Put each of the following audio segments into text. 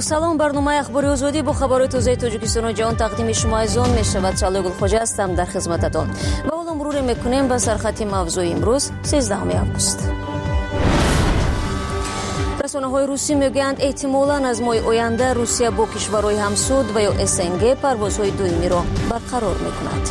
салом, барномаи ахбори озодӣ бо хабарои тозаи Тоҷикистону ҷаҳон тақдими шумо азон мешавад. Шалои Гулхоҷа ҳастам дар хизмататон. Ва ҳоло муруре мекунем ба сархати мавзӯи имрӯз 13 август. расонаҳои русӣ мегӯянд эҳтимолан аз моҳи оянда Русия бо кишварҳои ҳамсуд ва ё СНГ парвозҳои доимиро барқарор мекунад.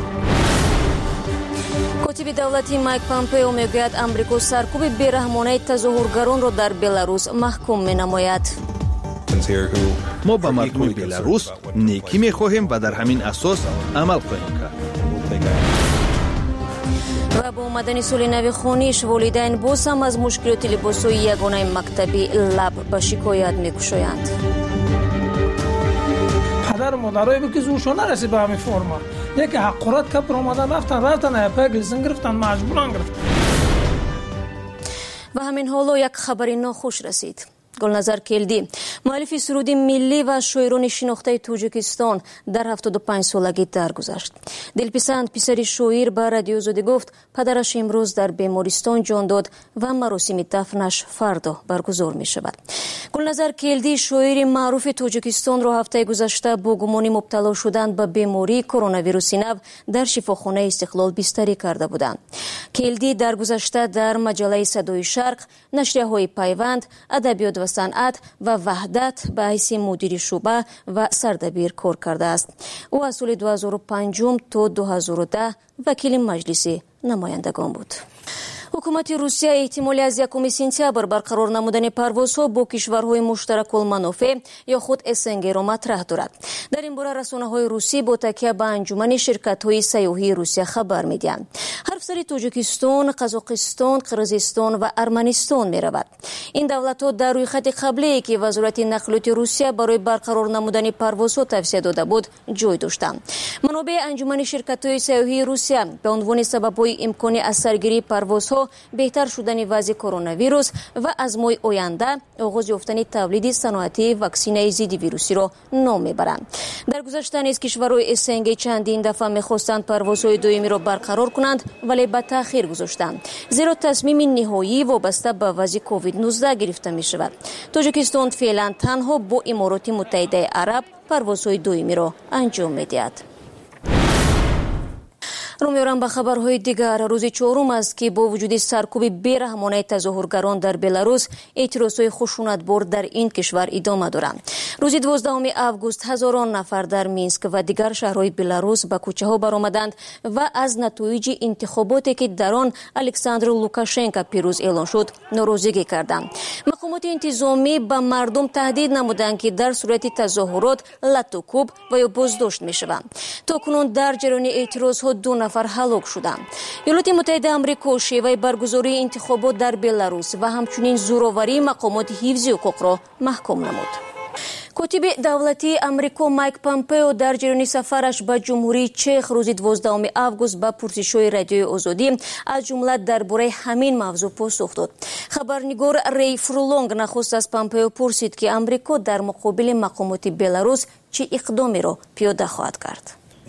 котиби давлатӣ Майк Помпео мегӯяд Амрико саркӯби бераҳмонаи тазоҳургаронро дар Беларус маҳкум менамояд. мо ба мардуми Беларус некӣ мехоҳем ва дар ҳамин асос амал хоҳем кард. ва бо омадани соли нави хониш волидайн боз ҳам аз мушкилоти либосҳои ягонаи мактабӣ лаб ба шикоят мекушоянд. падару модарое ки зӯршон нарасид ба ҳамин форма яке ҳаққорат капр омадан рафтан аяпак лисон гирифтан маҷбуран гирифтан. ва ҳамин ҳоло як хабари нохуш расид. Гулназар Келдӣ, муаллифи суруди миллӣ ва шоирони шинохтаи Тоҷикистон дар 75 солагӣ даргузашт. Дилписанд писари шоир ба Радиои Озодӣ гуфт, падараш имрӯз дар бемористон ҷон дод ва маросими дафнаш фардо баргузор мешавад. Гулназар Келдӣ, шоири маъруфи Тоҷикистонро ҳафтаи гузашта бо гумони мубтало шудан ба бемории коронавируси нав дар шифохонаи Истиқлол бистарӣ карда буданд. Келдӣ даргузашта дар маҷаллаи Садои Шарқ, нашрияҳои Пайванд, Адабиёт ва санъат ва Ваҳдат ба ҳайси мудири шуъба ва сардабир кор кардааст. ӯ аз соли 2005 то 2010 вакили маҷлиси намояндагон буд. ҳукумати Русия эҳтимоли аз 1 сентябр барқарор намудани парвозҳо бо кишварҳои муштаракулманофеъ ё худ СНГ-ро матраҳ дорад. дар ин бора расонаҳои русӣ бо такя ба анҷумани ширкатҳои сайёҳии Русия хабар медиҳанд. ҳарфсари Тоҷикистон, Қазоқистон, Қирғизистон ва Арманистон меравад. ин давлатҳо дар рӯйхати қаблие ки вазорати нақлиёти Русия барои барқарор намудани парвозҳо тавсия дода буд ҷой доштанд. манобеъи анҷумани ширкатҳои сайёҳии Русия ба унвони сабабҳои имкони аз саргирии парвозҳо беҳтар шудани вазъи коронавирус ва аз моҳи оянда оғоз ёфтани тавлиди саноатии ваксинаи зидди вирусиро ном мебаранд. дар гузашта низ кишварҳои СНГ чандин дафъа мехостанд парвозҳои доимиро барқарор кунанд, вале ба таъхир гузоштанд, зеро тасмими ниҳоӣ вобаста ба вазъи COVID-19 гирифта мешавад. Тоҷикистон феълан танҳо бо Имороти Муттаҳидаи Араб парвозҳои доимиро анҷом медиҳад. рӯ меорам ба хабарҳои дигар. рӯзи 4 аст ки бо вуҷуди саркӯби бераҳмонаи тазоҳургарон дар Беларус эътирозҳои хушунатбор дар ин кишвар идома доранд. рӯзи 12 август ҳазорон нафар дар Минск ва дигар шаҳрҳои Беларус ба кӯчаҳо баромаданд ва аз натоиҷи интихоботе ки дар он Александр Лукашенко пирӯз эълон шуд норозигӣ карданд. мақомоти интизомӣ ба мардум таҳдид намуданд ки дар сурати тазоҳурот латукуб ва ё боздошт мешаванд. то кунун дар ҷараёни эътирозҳо 2 нафар ҳалок шуданд. Иёлоти Муттаҳидаи Амрико шеваи баргузории интихобот дар Беларус ва ҳамчунин зӯроварии мақомоти ҳифзи ҳуқуқро маҳкум намуд. котиби давлатии Амрико Майк Помпео дар ҷараёни сафараш ба ҷумҳурии Чех рӯзи 12 август ба пурсишҳои Радиои Озодӣ аз ҷумла дар бораи ҳамин мавзӯъ посух дод. хабарнигор Рей Фрулонг нахуст аз Помпео пурсид ки Амрико дар муқобили мақомоти Беларус чӣ иқдомеро пиёда хоҳад кард.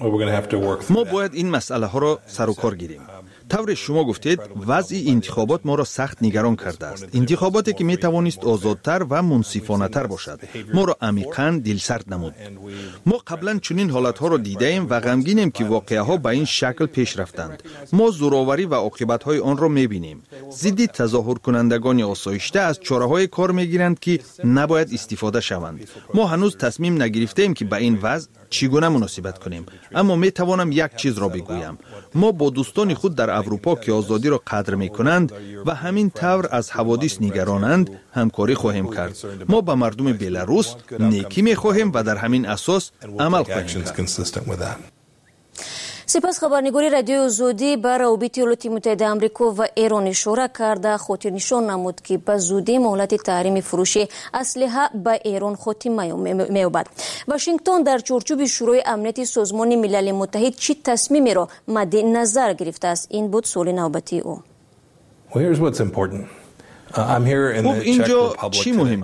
мо бояд ин масъалаҳоро сару кор гирем. тавре шумо гуфтед, вазъи интихобот моро сахт нигарон кардааст. интихоботе ки метавонист озодтар ва мунсифонатар бошад, моро амиқан дилсард намуд. мо қаблан чунин ҳолатҳоро дидаем ва ғамгинем ки воқеаҳо ба ин шакл пеш рафтанд. мо зӯроварӣ ва оқибатҳои онро мебинем. зидди тазоҳуркунандагони осоишта аз чораҳое кор мегиранд ки набояд истифода шаванд. мо ҳанӯз тасмим нагирифтаем ки ба ин вазъ чӣ гуна муносибат кунем, аммо метавонам як чизро бигӯям. мо бо дӯстони худ дар Аврупо ки озодиро қадр мекунанд ва ҳамин тавр аз ҳаводис нигаронанд ҳамкорӣ хоҳем кард. мо ба мардуми Беларус некӣ мехоҳем ва дар ҳамин асос амал хоҳем кард. сипас хабарнигори Радиои Озодӣ ба равобити Иёлоти Муттаҳидаи Амрико ва Эрон ишора карда хотирнишон намуд ки ба зудӣ моҳлати таҳрими фурӯши аслиҳа ба Эрон хотима меёбад. Вашингтон дар чорчӯби шӯрои амнияти Созмони Милали Муттаҳид чӣ тасмимеро мадди назар гирифтааст? ин буд суоли навбатии ӯ. خب اینجا چی مهم است؟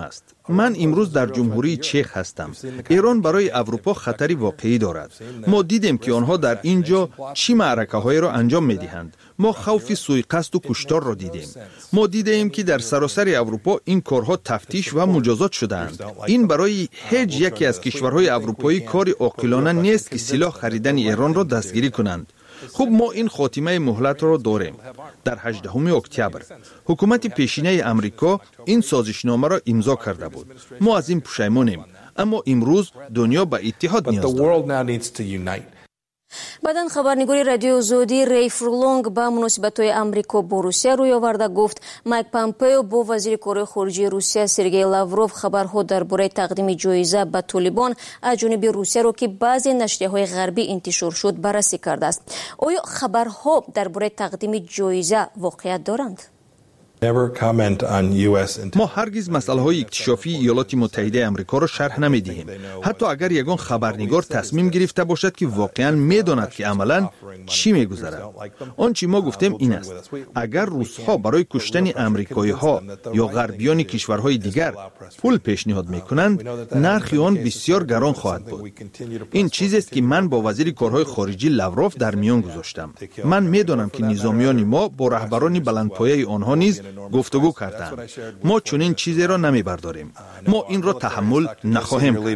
من امروز در جمهوری چک هستم. ایران برای اروپا خطری واقعی دارد. ما دیدیم که آنها در اینجا چی معرکه‌هایی را انجام می‌دهند. ما خوف سوءقصد و کشتار را دیدیم. ما دیدیم که در سراسر اروپا این کارها تفتیش و مجازات شدند. این برای هیچ یکی از کشورهای اروپایی کار عاقلانه نیست که سلاح خریدن ایران را دستگیری کنند. خب ما این خاتمه مهلت را داریم. در 18 اکتبر حکومت پیشینه امریکا این سازشنامه را امضا کرده بود. ما از این پشیمانیم، اما امروز دنیا به اتحاد نیاز دارد. بعداً خبرنگاری رادیو آزادی ری فورلونگ با مناسبت‌های امریکا با روسیه روی آورده گفت مایک پامپئو با وزیر کار خارجه روسیه سرگئی لاوروف خبرها درباره تقدیم جایزه به طالبان از جانب روسیه را که بعضی نشریه‌های غربی انتشار شد بررسی کرده است. آیا خبرها درباره تقدیم جایزه واقعیت دارند؟ ما هرگز مسئله‌های اکتشافی ایالات متحده آمریکا را شرح نمی‌دهیم. حتی اگر یگان خبرنگار تصمیم گرفته باشد که واقعاً می‌داند که عملاً چی می‌گذرد. آنچه ما گفتیم این است: اگر روس‌ها برای کشتن آمریکایی‌ها یا غربیان کشورهای دیگر پول پیشنهاد می‌کنند، نرخ آن بسیار گران خواهد بود. این چیزی است که من با وزیر کارهای خارجه لاوروف در میان گذاشتم. من می‌دانم که نظامیان ما با رهبران بلندپایه آنها نیز گفتگو کردند. ما چنین چیزی را نمیبرداریم. ما این را تحمل نخواهیم.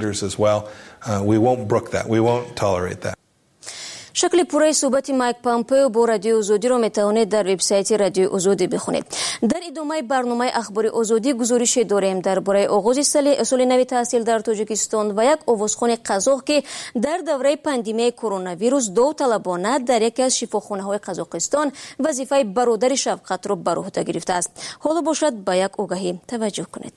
شکل پوره صحبت مایک پامپئو با رادیو آزادی را میتوانید در وبسایت رادیو آزادی بخونید. در ادامه برنامه اخبار آزادی گزارش داریم درباره آغاز سال نو تحصیل در تاجیکستان و یک آوازخوان قزاق که در دوره پاندمی کرونا ویروس داوطلبانه در یکی از شفاخانه‌های قزاقستان وظیفه برادر شفقت را بر عهده گرفته است. حالا باشد به یک آگهی توجه کنید.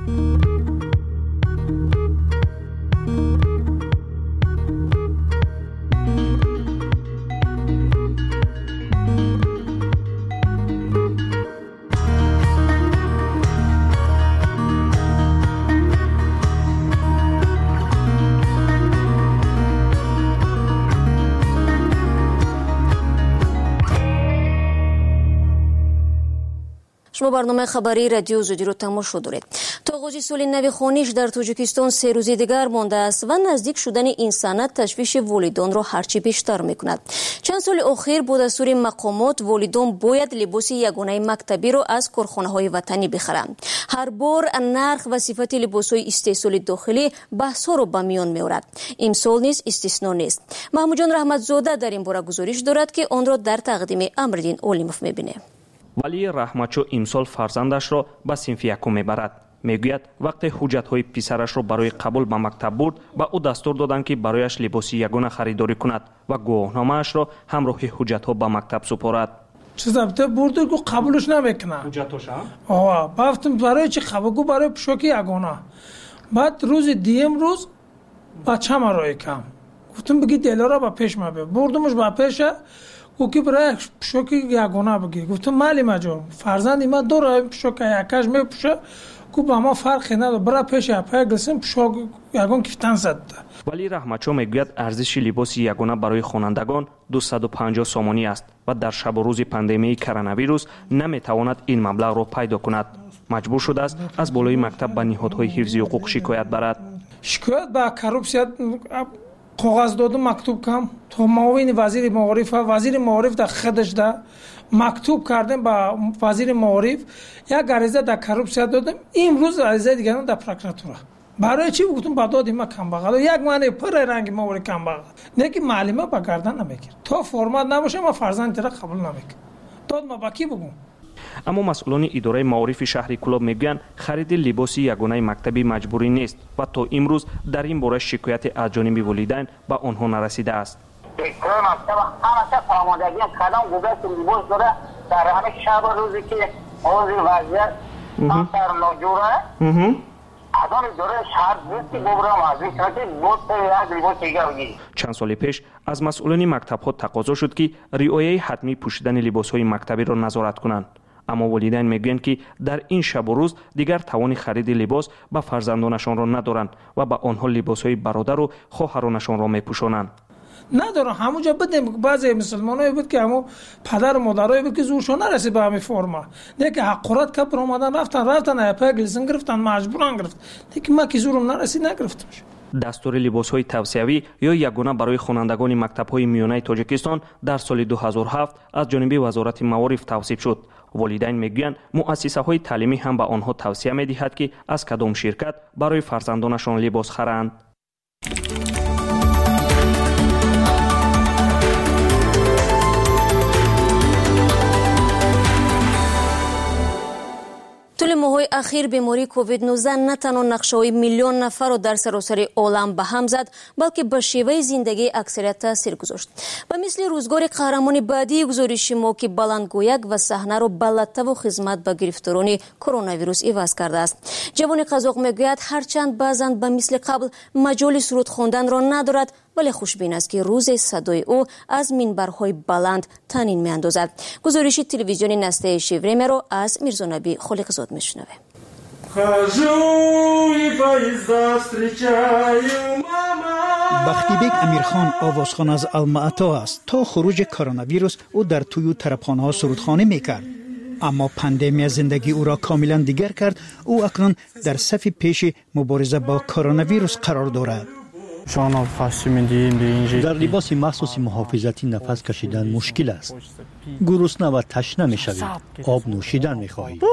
شما برنامه خبری رادیو آزادی رو تماشا دارید. تا آغاز سال نو خوانیش در تاجیکستان 3 روز دیگر مانده است و نزدیک شدن این سند تشویش والدان را هرچی بیشتر میکند. چند سال اخیر با دستور مقامات والدان باید لباس یگانه مکتبی را از کارخانه‌های وطنی بخرند. هر بار نرخ و صفت لباس‌های استحصال داخلی بحث‌ها را به میان می‌آورد. امسال نیز استثنا نیست. محمود جان رحمتزاده در این باره گزارش دارد که آن را در تقدیم امردین اولیموف می‌بینیم. ولی رحمتشو امسال فرزندش را به صنف یکم میبرد. میگوید وقتی حجت‌های پسرش را برای قبول به مکتب برد به او دستور دادند که برایش لباس یگانه خریداری کند و گواهنامه‌اش را همراه حجت‌ها به مکتب سپارد. چیزابته برد گو قبولش نمیکنه. حجتش بافتم برای چی قبول برای پشوکی یگانه. بعد روز دیم روز بچه‌م را کم گفتم بگی دلارا با پیش ما بردمش با پیش گفت برای پشوکی یگانه بگی. گفتم مالی ماجور فرزند ما داره پشوک یکاش میپوشه گفت با ما فرقی نداره برای پیش اپای گلسیم پشوک یگان کفتن زد. ولی رحمتشو میگوید ارزش لباس یگانه برای خوانندگان 250 سومانی است و در شب و روز پاندمی کرونا ویروس نمیتواند این مبلغ را پیدا کند. مجبور شده است از بالای مکتب به نهادهای حفظی حقوق شکایت برد. شکایت با کارپسیت کاغذ دادم مکتوب کم تو معاون وزیر معارف در خودش ده مکتوب کردم با وزیر معارف یک عریضه در کارپسیت دادم. امروز عریضه دیگه در پروکراتوره برای چی گفتم با دادیم ما کم بغل یک معنی پر رنگ ما کم بغل نه که معلمه با گردن نمیگیر تا فرمت نباشه ما فرزند را قبول نمیکنم. داد ما با کی بگم. اما مسئولان اداره معارف شهر کلاب میگویند خرید لباس یگانه مکتبی مجبوری نیست و تا امروز در این باره شکایت از جانب والدین به آنها نرسیده است. دکتر مکتب همه آمادگی کردن گوگل لباس داره در همه شب روزی که اوضاع وضعیت در ناجوره از آن دوره شهر بودی ببرم از این که بود یک لباس دیگه بگیری. چند سال پیش از مسئولان مکتب‌ها تقاضا شد که رعایت حتمی پوشیدن لباس‌های مکتبی را نظارت کنند. اما والدین میگویند که در این شب و روز دیگر توان خرید لباس به فرزندانشان را ندارند و به آنها لباس‌های برادر و خواهرانشان را میپوشانند. ندارن. همونجا بدیم بعضی مسلمانایی بود که همو پدر و مادرایی بود که زورشون نرسید به همین فرما، دیگه حقارت کپ اومدن رفتن اپا گلیسن گرفتن، مجبورن گرفت، دیگه ما که زورم نرسید نگرفتم. دستور لباس‌های توصیوی یا یگانه برای خوانندگان مکتب‌های میانه تاجیکستان در سال 2007 از جانب وزارت معارف توصیف شد. والدین میگویند مؤسسه‌های تعلیمی هم به آنها توصیه می‌دهد که از کدام شرکت برای فرزندانشان لباس خرند. طول ماه‌های اخیر بیماری کووید 19 نه تنها نقشه‌های میلیون نفر را در سراسر عالم به هم زد، بلکه به شیوه زندگی اکثریت تاثیر گذاشت. به مثل روزگار قهرمان بعدی گزارش ما که بلندگویک و صحنه را بلدتر و خدمت به گرفتاران کرونا ویروس عوض کرده است. جوان قزاق میگوید هرچند بعضاً به مثل قبل مجال سرود خواندن را ندارد، ولی خوشبین است که روز صدای او از منبرهای بلند طنین میاندازد. گزارش تلویزیونی نسته شیوریم را از میرزا نبی خالقزاد میشنوه. بختیبک امیرخان آوازخوان از المعطا است. تا خروج کرونا ویروس او در توی طربخانه‌ها سرودخوانی میکرد، اما پاندمی زندگی او را کاملا دیگر کرد. او اکنون در صف پیش مبارزه با کرونا ویروس قرار دارد. در لباس مخصوص محافظتی نفس کشیدن مشکل است. گرسنه و تشنه می‌شوید. آب نوشیدن می‌خواهید.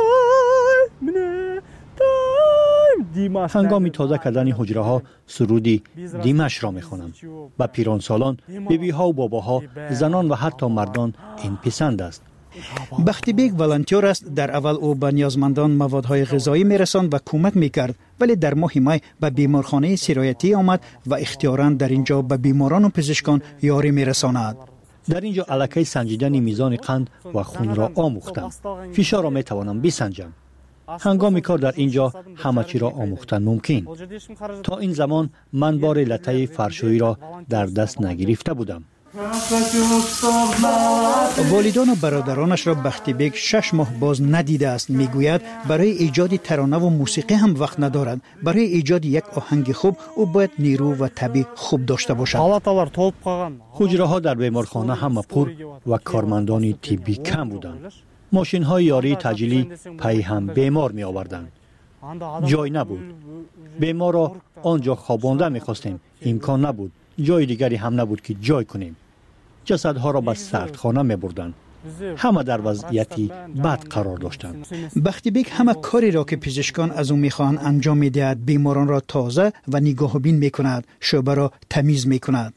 هنگام تازه کردن حجره ها سرودی دیمش را می‌خوانم. و پیران سالان، بیبی‌ها و باباها، زنان و حتی مردان این پسند است. بختیبک والنتیر است. در اول او به نیازمندان موادهای غذایی میرساند و کمک میکرد، ولی در ماه می به بیمارخانه سرایتی آمد و اختیاراً در اینجا به بیماران و پزشکان یاری میرساند. در اینجا الکی سنجیدن میزان قند و خون را آموختم. فشار را میتوانم بسنجم. هنگام کار در اینجا همه چی را آموختن ممکن. تا این زمان من بار لطه فرشویی را در دست نگرفته بودم. والدان و برادرانش را بختیبک 6 ماه باز ندیده است. میگوید برای ایجاد ترانه و موسیقی هم وقت ندارد. برای ایجاد یک آهنگ خوب او باید نیرو و طبع خوب داشته باشد. حجره ها در بیمارخانه همه پر و کارمندان طبی کم بودند. ماشین های یاری تجلی پی هم بیمار می آوردند. جای نبود. بیمار را آنجا خوابانده می خواستیم. امکان نبود. جای دیگری هم نبود که جای کنیم. جسدها را به سردخانه می بردند. همه در وضعیتی بد قرار داشتند. بختیبک همه کاری را که پزشکان از او میخواهند انجام میدهد. بیماران را تازه و نگاه بین میکند. شعبه را تمیز میکند.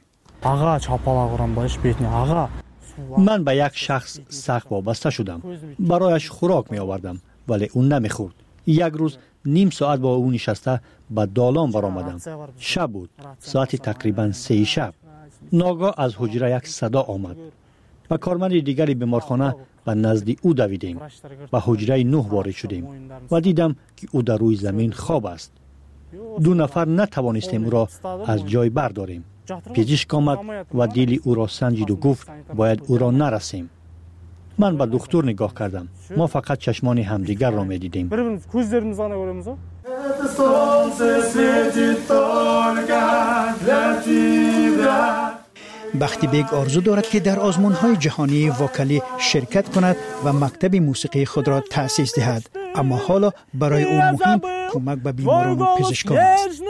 من به یک شخص سخت وابسته شدم. برایش خوراک می آوردم ولی اون نمیخورد. یک روز نیم ساعت با او نشسته به دالان برآمدم. شب بود. ساعت تقریبا 3 شب. ناگاه از حجره یک صدا آمد. و کارمند دیگری بیمارخانه به نزد او دویدیم. به حجره 9 وارد شدیم و دیدم که او در روی زمین خواب است. 2 نفر نتوانستیم او را از جای برداریم. پزشک آمد و دل او را سنجید و گفت باید او را نرسیم. من به دکتر نگاه کردم. ما فقط چشمان همدیگر را می دیدیم. بختیبک آرزو دارد که در آزمون‌های جهانی وکالی شرکت کند و مکتب موسیقی خود را تأسیس دهد، اما حالا برای او مهم کمک به بیماران و پزشکان است.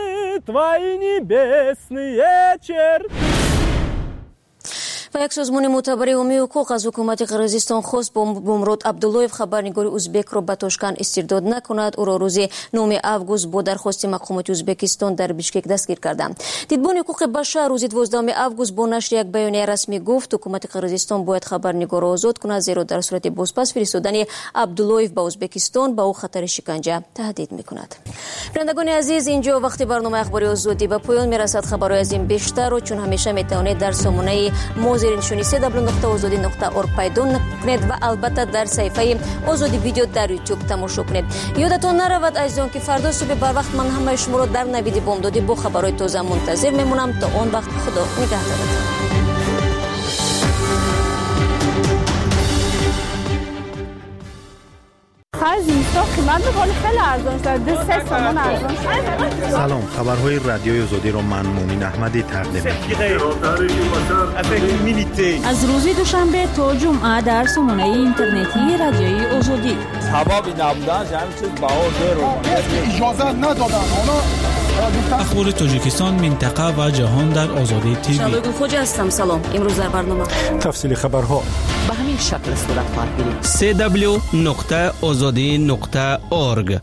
و یک سازمان معتبر عمومی حقوق از حکومت قرقیزستان خواست بمرود عبداللهیف خبرنگار ازبک را به تاشکند استرداد نکند. او را روز 9 آگوست با درخواست مقامات ازبکستان در بیشکک دستگیر کردند. دیدبان حقوق بشر روز 12 آگوست با نشر یک بیانیه رسمی گفت حکومت قرقیزستان باید خبرنگار را آزاد کند، زیرا در صورت بازپس فرستادن عبداللهیف به ازبکستان به او خطر شکنجه تهدید میکند. بینندگان عزیز، اینجا وقتی برنامه اخباری آزادی به پایان میرسد. خبرهای از این بیشتر و چون همیشه میتوانید در سامانه زیرنشانی www.org پیدا کنید و البته در صفحه آزادی ویدیو در یوتیوب تماشا کنید. یادتان نرود عزیزان که فردا صبح بر وقت من همه شما را در نوید بامدادی با خبرهای تازه منتظر میمونم. تا آن وقت خدا نگهدارتان. بالاخره زمستان قیمت میکنه خیلی ارزان شده 3 تومان ارزان شده. سلام، خبرهای رادیوی آزادی رو من مومین احمدی تقدیم می‌کنم. از روز دوشنبه تا جمعه در سامانه اینترنتی رادیوی آزادی. هوایی نبودن همین چیز باور رو اجازه ندادن. اخبار تاجیکستان، منطقه و جهان در آزادی تیوی. شادو خوج هستم. سلام. امروز در برنامه تفصیل خبرها به همین شکل صورت خواهد گرفت. www.azadi.org.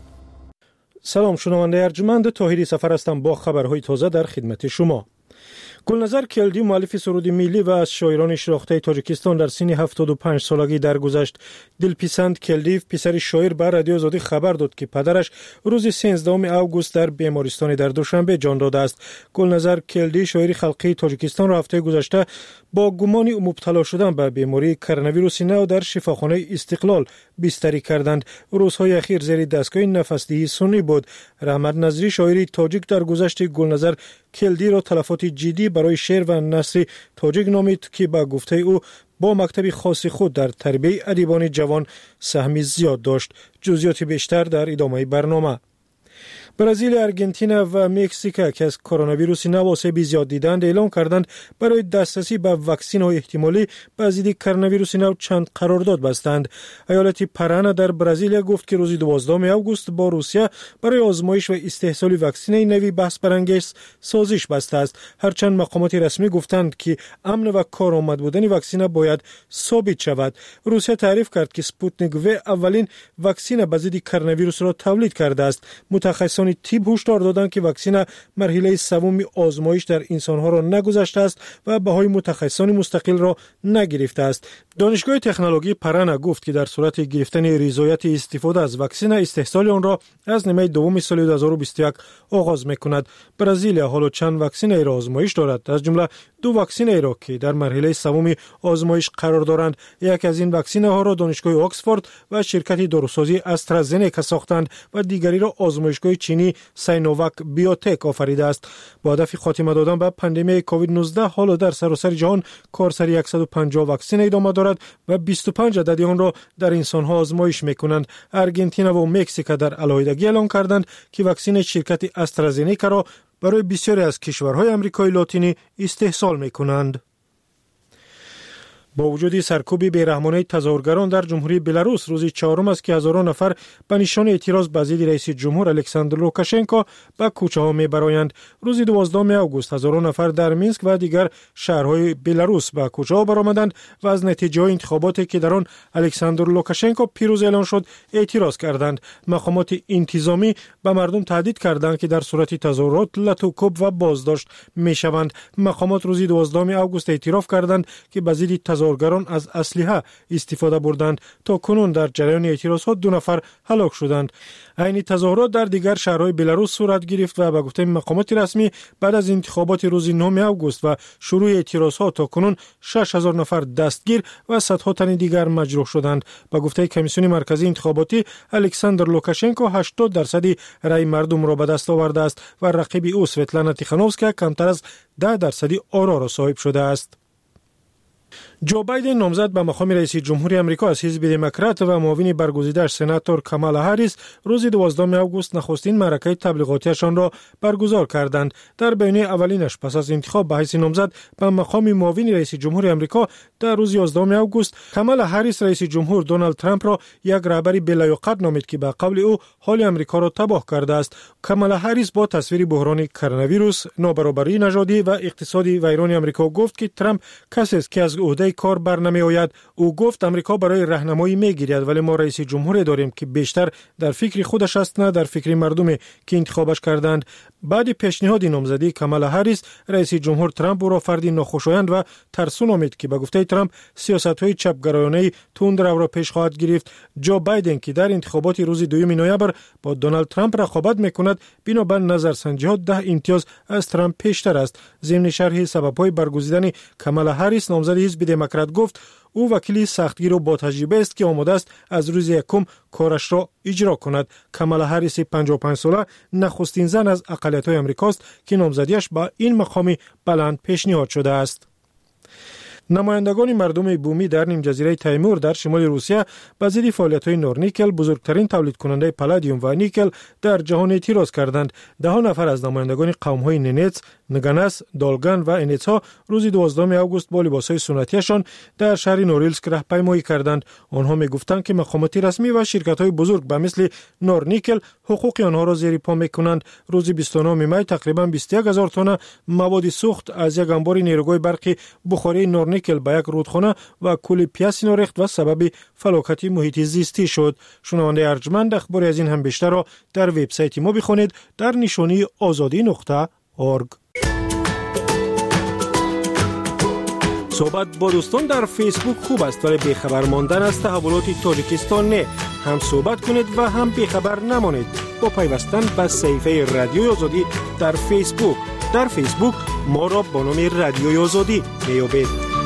سلام، شنونده ارجمند، طاهری سفر هستم با خبرهای تازه در خدمت شما. گلنظر کلدی، مؤلف سرود ملی و از شاعران شناخته تاجیکستان، در سن 75 سالگی درگذشت. دلپسند کلدیف، پسر شاعر، به رادیو آزادی خبر داد که پدرش روز 13 اوگوست در بیمارستان در دوشنبه جان داده است. گلنظر کلدی، شاعر خلقی تاجیکستان، را هفته گذشته با گمان مبتلا شدن به بیماری کرونا ویروس نو در شفاخانه استقلال بستری کردند. روزهای اخیر زیر دستگاه نفسدهی سنی بود. رحمت نظری، شاعر تاجیک، در گذشت گلنظر کلدی را تلفات جدی برای شعر و نثر تاجیک نامید که با گفته او با مکتب خاص خود در تربیت ادیبان جوان سهمی زیاد داشت. جزئیات بیشتر در ادامه برنامه. برزیل، ارژانتین و مکزیک که از کرونا ویروس نو آسیب زیاد دیدند، اعلام کردند برای دسترسی به واکسن های احتمالی به ضد کرونا ویروس نو چند قرارداد بستند. ایالت پارانا در برزیل گفت که روز 12 اوگوست با روسیه برای آزمایش و استحصال واکسن نوی بحث برانگیز سازش بسته است. هرچند مقامات رسمی گفتند که امن و کارآمد بودن واکسن باید ثابت شود. روسیه تعریف کرد که سپوتنیک و اولین واکسن به ضد کرونا ویروس را تولید کرده است. متخصصان طب هشدار دادند که واکسن مرحله سوم آزمایش در انسانها را نگذشته است و بهای متخصصان مستقل را نگرفته است. دانشگاه تکنولوژی پارانا گفت که در صورت گرفتن رضایت استفاده از واکسن، استحصال آن را از نیمه دوم سال 2021 آغاز می‌کند. برزیل حالا چند واکسن را آزمایش دارد، از جمله 2 واکسن را که در مرحله سوم آزمایش قرار دارند. یک از این واکسن ها را دانشگاه آکسفورد و شرکت داروسازی استرازنکا ساختند و دیگری را آزمایشگاه چینی سینوواک بیوتک آفریده است. با هدف خاتمه دادن به پاندمی کووید 19 حالا در سراسر جهان کارسری 150 واکسن ادامه دارد و 25 عدد آن را در انسان ها آزمایش میکنند. ارژانتین و مکزیک در علیحدگی اعلام کردند که واکسن شرکت استرازنکا را برای بسیاری از کشورهای آمریکای لاتینی استحصال میکنند. با وجود سرکوب بیرحمانه تظاهرگران در جمهوری بلاروس، روز 4 است که هزاران نفر به نشان اعتراض به ضد رئیس جمهور الکساندر لوکاشنکو به کوچه ها میبرایند. روز 12 اوگوست هزاران نفر در مینسک و دیگر شهرهای بلاروس به کوچه ها برآمدند و از نتیجه انتخاباتی که در آن الکساندر لوکاشنکو پیروز اعلان شد اعتراض کردند. مقامات انتظامی به مردم تهدید کردند که در صورت تظاهرات لطوکوب و بازداشت میشوند. مقامات روز 12 اوگوست اعتراف کردند که به ضد تظاهرگران از اسلحه استفاده بردند. تا کنون در جریان اعتراضات 2 نفر هلاک شدند. عین تظاهرات در دیگر شهرهای بلاروس صورت گرفت و به گفته مقامات رسمی بعد از انتخابات روز 9 اوگوست و شروع اعتراضات تا کنون 6000 نفر دستگیر و صدها تن دیگر مجروح شدند. به گفته کمیسیون مرکزی انتخاباتی، الکساندر لوکاشنکو 80% رای مردم را به دست آورده است و رقیب او سویتلانا تیخانوفسکا کمتر از 10% آرا را صاحب شده است. جو بایدن، نامزد به مقام رئیس جمهوری آمریکا از حزب دموکرات و معاون برگزیده‌اش سناتور کامالا هریس، روز 12 اوگوست نخستین معرکه تبلیغاتیشان را برگزار کردند. در بیانیه اولینش پس از انتخاب به حیث نامزد به مقام معاون رئیس جمهوری آمریکا در روز 11 اوگوست، کامالا هریس رئیس جمهور دونالد ترامپ را یک رهبر بلایاقت نامید که به قول او حال آمریکا را تباه کرده است. کامالا هریس با تصویر بحران کرونا ویروس، نابرابری نژادی و اقتصادی ویران آمریکا گفت که ترامپ کسی است که از عهده کار برنمی آید. او گفت آمریکا برای راهنمایی میگیرد، ولی ما رئیس جمهوری داریم که بیشتر در فکر خودش است نه در فکر مردمی که انتخابش کردند. بعد پیشنهاد نامزدی کامالا هریس، رئیس جمهور ترامپ او را فردی ناخوشایند و ترسون آمد که به گفته ترامپ سیاست‌های چپگرایانه تند رو پیش خواهد گرفت. جو بایدن که در انتخابات روز 2 نوامبر با دونالد ترامپ رقابت میکند، بنابر نظرسنجی‌ها 10 امتیاز از ترامپ پیشتر است. ضمن شرح سبب‌های برگزیدن کامالا هریس، نامزد حزب دموکرات گفت او وکیلی سختگیر و با تجربه است که آماده است از روز یکم کارش را اجرا کند. کامالا هریس 55 ساله نخستین زن از اقلیت‌های آمریکاست که نامزدیش با این مقام بلند پیشنهاد شده است. نمایندگان مردم بومی در نیم جزیره تیمور در شمال روسیه به ضد فعالیت‌های نورنیکل، بزرگترین تولید کننده پلادیوم و نیکل در جهان اعتراض کردند. 10 نفر از نمایندگان قوم‌های ننتس، نگانس، دالگان و انیتسا روز 12 آگوست با لباس‌های سنتیشان در شهر نوریلسک راهپیمایی کردند. آنها می‌گفتند که مقامات رسمی و شرکت‌های بزرگ به مثل نورنیکل حقوق آنها را زیر پا می‌کنند. روز 29 می تقریباً 21000 تن مواد سوخت از یک انبار نیروگاه برقی بخاری نورنیکل به یک رودخانه و کل پیاسینو ریخت و سبب فلاکت محیط زیستی شد. شنونده ارجمند اخباری از این هم بیشتر را در وبسایت ما بخوانید در نشانی azadi.org. صحبت با دوستان در فیسبوک خوب است ولی بیخبر ماندن از تحولات تاجیکستان نه. هم صحبت کنید و هم بیخبر نمانید با پیوستن به صفحه رادیوی آزادی در فیسبوک. در فیسبوک ما را با نام رادیوی آزادی میابید.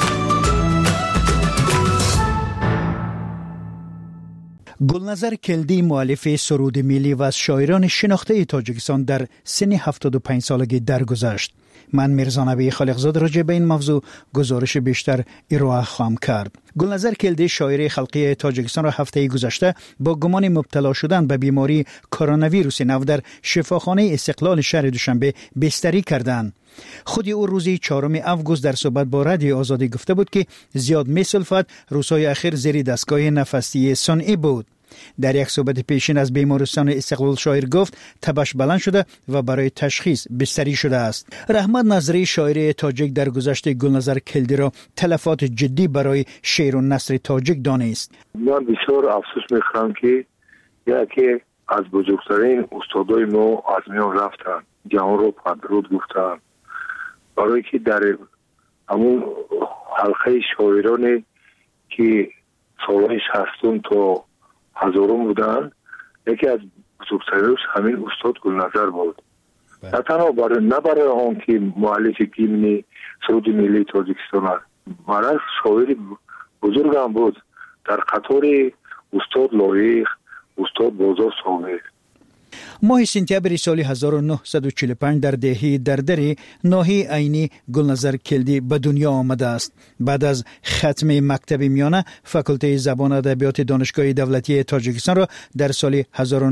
گلنظر کلدی مؤلف سرود ملی و از شاعران شناخته تاجیکستان در سن 75 سالگی درگذشت. من میرزا نبی خالقزاد راجع به این موضوع گزارش بیشتر ارائه خواهم کرد. گلنظر کلدی شاعر خلقی تاجیکستان را هفته گذشته با گمان مبتلا شدن به بیماری کرونا ویروس 19 در شفاخانه استقلال شهر دوشنبه بستری کردند. خود او روز 4 آگوست در صحبت با رادیو آزادی گفته بود که زیاد میسلفت روزهای اخیر زیر دستگاه نفسی صنعی بود. در یک صحبت پیشین از بیمارستان استقلال شاعر گفت تبش بلند شده و برای تشخیص بستری شده است. رحمت نظری شاعر تاجیک در گذشته گلنظر کلدی را تلفات جدی برای شعر و نثر تاجیک دانست. من بسیار افسوس میخورم که یکی از بزرگترین استادای ما از میان رفتن، جهان رو پدرود گفتن، برای که در همون حلقه شاعرانی که سالهای 60 تا هزارم بودن، یکی از بزرگترینش همین استاد گلنظر بود. نه تنها برای آن که مؤلف گیمن سرود ملی تاجیکستان است، برای شاعر بزرگ هم بود. در قطار استاد لایق، استاد بازار صابر. ماه سپتامبر سال 1945 در دهه دردر ناحیه عینی گلنظر کلدی به دنیا آمده است. بعد از ختم مکتب میانه فاکولته زبان و ادبیات دانشگاه دولتی تاجیکستان را در سال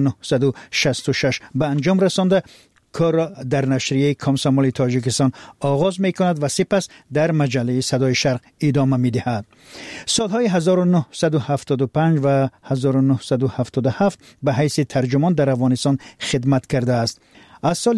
1966 به انجام رسانده کار را در نشریه کامسامول تاجیکستان آغاز می کند و سپس در مجله صدای شرق ادامه می دهد. سالهای 1975 و 1977 به حیث ترجمان در افغانستان خدمت کرده است. از سال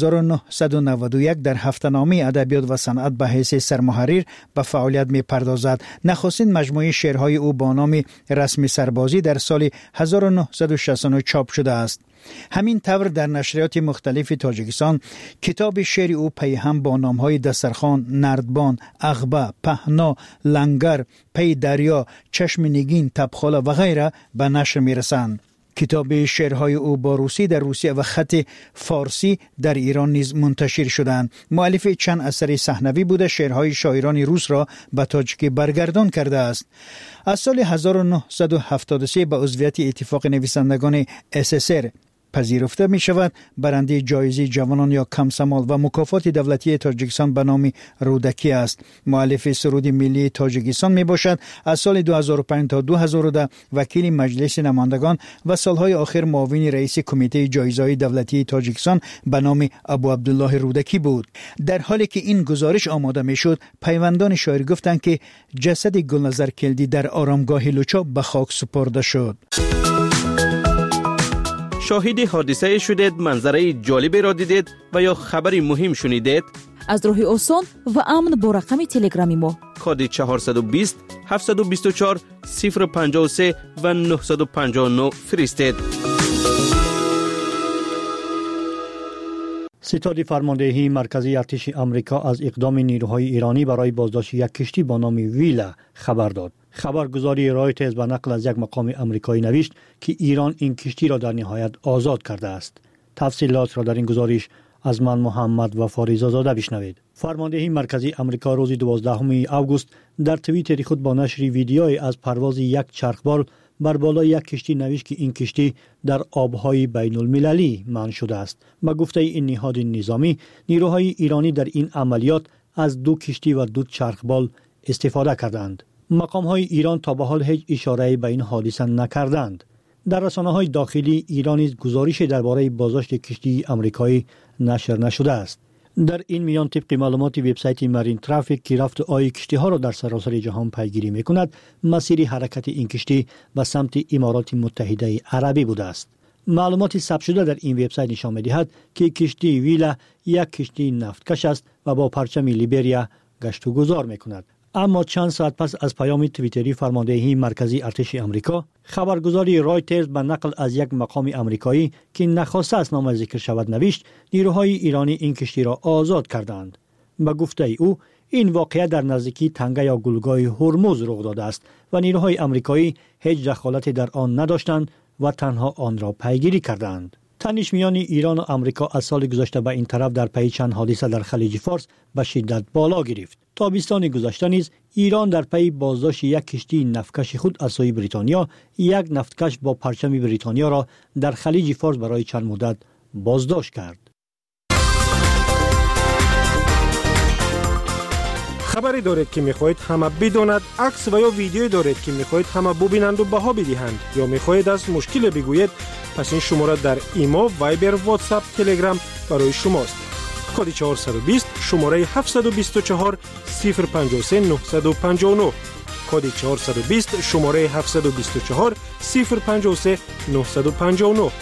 1991 در هفته‌نامه ادبیات و صنعت به حیث سرمحرر به فعالیت می پردازد. نخستین مجموعه شعرهای او با نام رسم سربازی در سال 1969 چاپ شده است. همین طور در نشریات مختلف تاجیکستان کتاب شعر او پی هم با نامهای دسترخوان، نردبان، اغبه، پهنا، لنگر، پی دریا، چشم نگین، تبخاله و غیره به نشر می رسند. کتاب شعرهای او با روسی در روسیه و خط فارسی در ایران نیز منتشر شدند. مؤلف چند اثر صحنوی بوده شعرهای شاعران روس را به تاجیکی برگردان کرده است. از سال 1973 به عضویت اتفاق نویسندگان SSR پذیرفته می شود. برنده جایزه جوانان یا کمسمال و مکافات دولتی تاجیکستان به نام رودکی است. مؤلف سرود ملی تاجیکستان می باشد. از سال 2005 تا 2010 وکیل مجلس نمایندگان و سالهای آخر معاون رئیس کمیته جایزه‌های دولتی تاجیکستان به نام ابو عبدالله رودکی بود. در حالی که این گزارش آماده می شد، پیوندان شاعر گفتند که جسد گلنظر کلدی در آرامگاه لوچا به خاک سپرده شد. شاهد حادثه شدید، منظره جالبی را دیدید و یا خبری مهم شنیدید؟ از راه آسان و امن با رقم تلگرامی ما کد 420 724 053 و 959 فرستید. ستاد فرماندهی مرکزی ارتش آمریکا از اقدام نیروهای ایرانی برای بازداشت یک کشتی با نام ویلا خبر داد. خبرگزاری رایترز به نقل از یک مقام آمریکایی نوشت که ایران این کشتی را در نهایت آزاد کرده است. تفصیلات را در این گزارش از من محمد و فاریزا زاده بشنوید. فرماندهی مرکزی آمریکا روز 12 آگوست در توییتر خود با نشر ویدیویی از پرواز یک چرخبال بر بالای یک کشتی نوشت که این کشتی در آبهای بین المللی منع شده است. به گفته این نهاد نظامی، نیروهای ایرانی در این عملیات از 2 کشتی و 2 چرخبال استفاده کردند. مقام‌های ایران تا به حال هیچ اشاره‌ای به این حادثه نکردند. در رسانه‌های داخلی ایران نیز گزارشی درباره بازداشت کشتی آمریکایی نشر نشده است. در این میان طبق معلومات وبسایت مارین ترافیک که رفت آی کشتی‌ها را در سراسر جهان پیگیری می‌کند، مسیر حرکت این کشتی به سمت امارات متحده عربی بوده است. معلومات ثبت شده در این وبسایت نشان می‌دهد که کشتی ویلا یک کشتی نفتکش است و با پرچم لیبریا گشت و گذار می‌کند. اما چند ساعت پس از پیام توییتری فرماندهی مرکزی ارتش آمریکا، خبرگزاری رایترز به نقل از یک مقام آمریکایی که نخواسته است نام ذکر شود نوشت، نیروهای ایرانی این کشتی را آزاد کردند. به گفته او، این واقعه در نزدیکی تنگه یا گلگاه هرمز رخ داده است و نیروهای آمریکایی هیچ دخالتی در آن نداشتند و تنها آن را پیگیری کردند. تنش میان ایران و آمریکا از سال گذشته به این طرف در پی چند حادثه در خلیج فارس به شدت بالا گرفت. تابستان گذشته نیز ایران در پی بازداشت یک کشتی نفتکش خود از سوی بریتانیا، یک نفتکش با پرچم بریتانیا را در خلیج فارس برای چند مدت بازداشت کرد. خبری دارید که میخواهید همه بداند، عکس و یا ویدیویی دارید که میخواهید همه ببینند و بها بدهند، یا میخواهید از مشکل بگویید، پس این شماره در ایمو، وایبر، واتساپ، تلگرام برای شماست. کد 420 شماره 724 053 959. کد 420 شماره 724 053 959.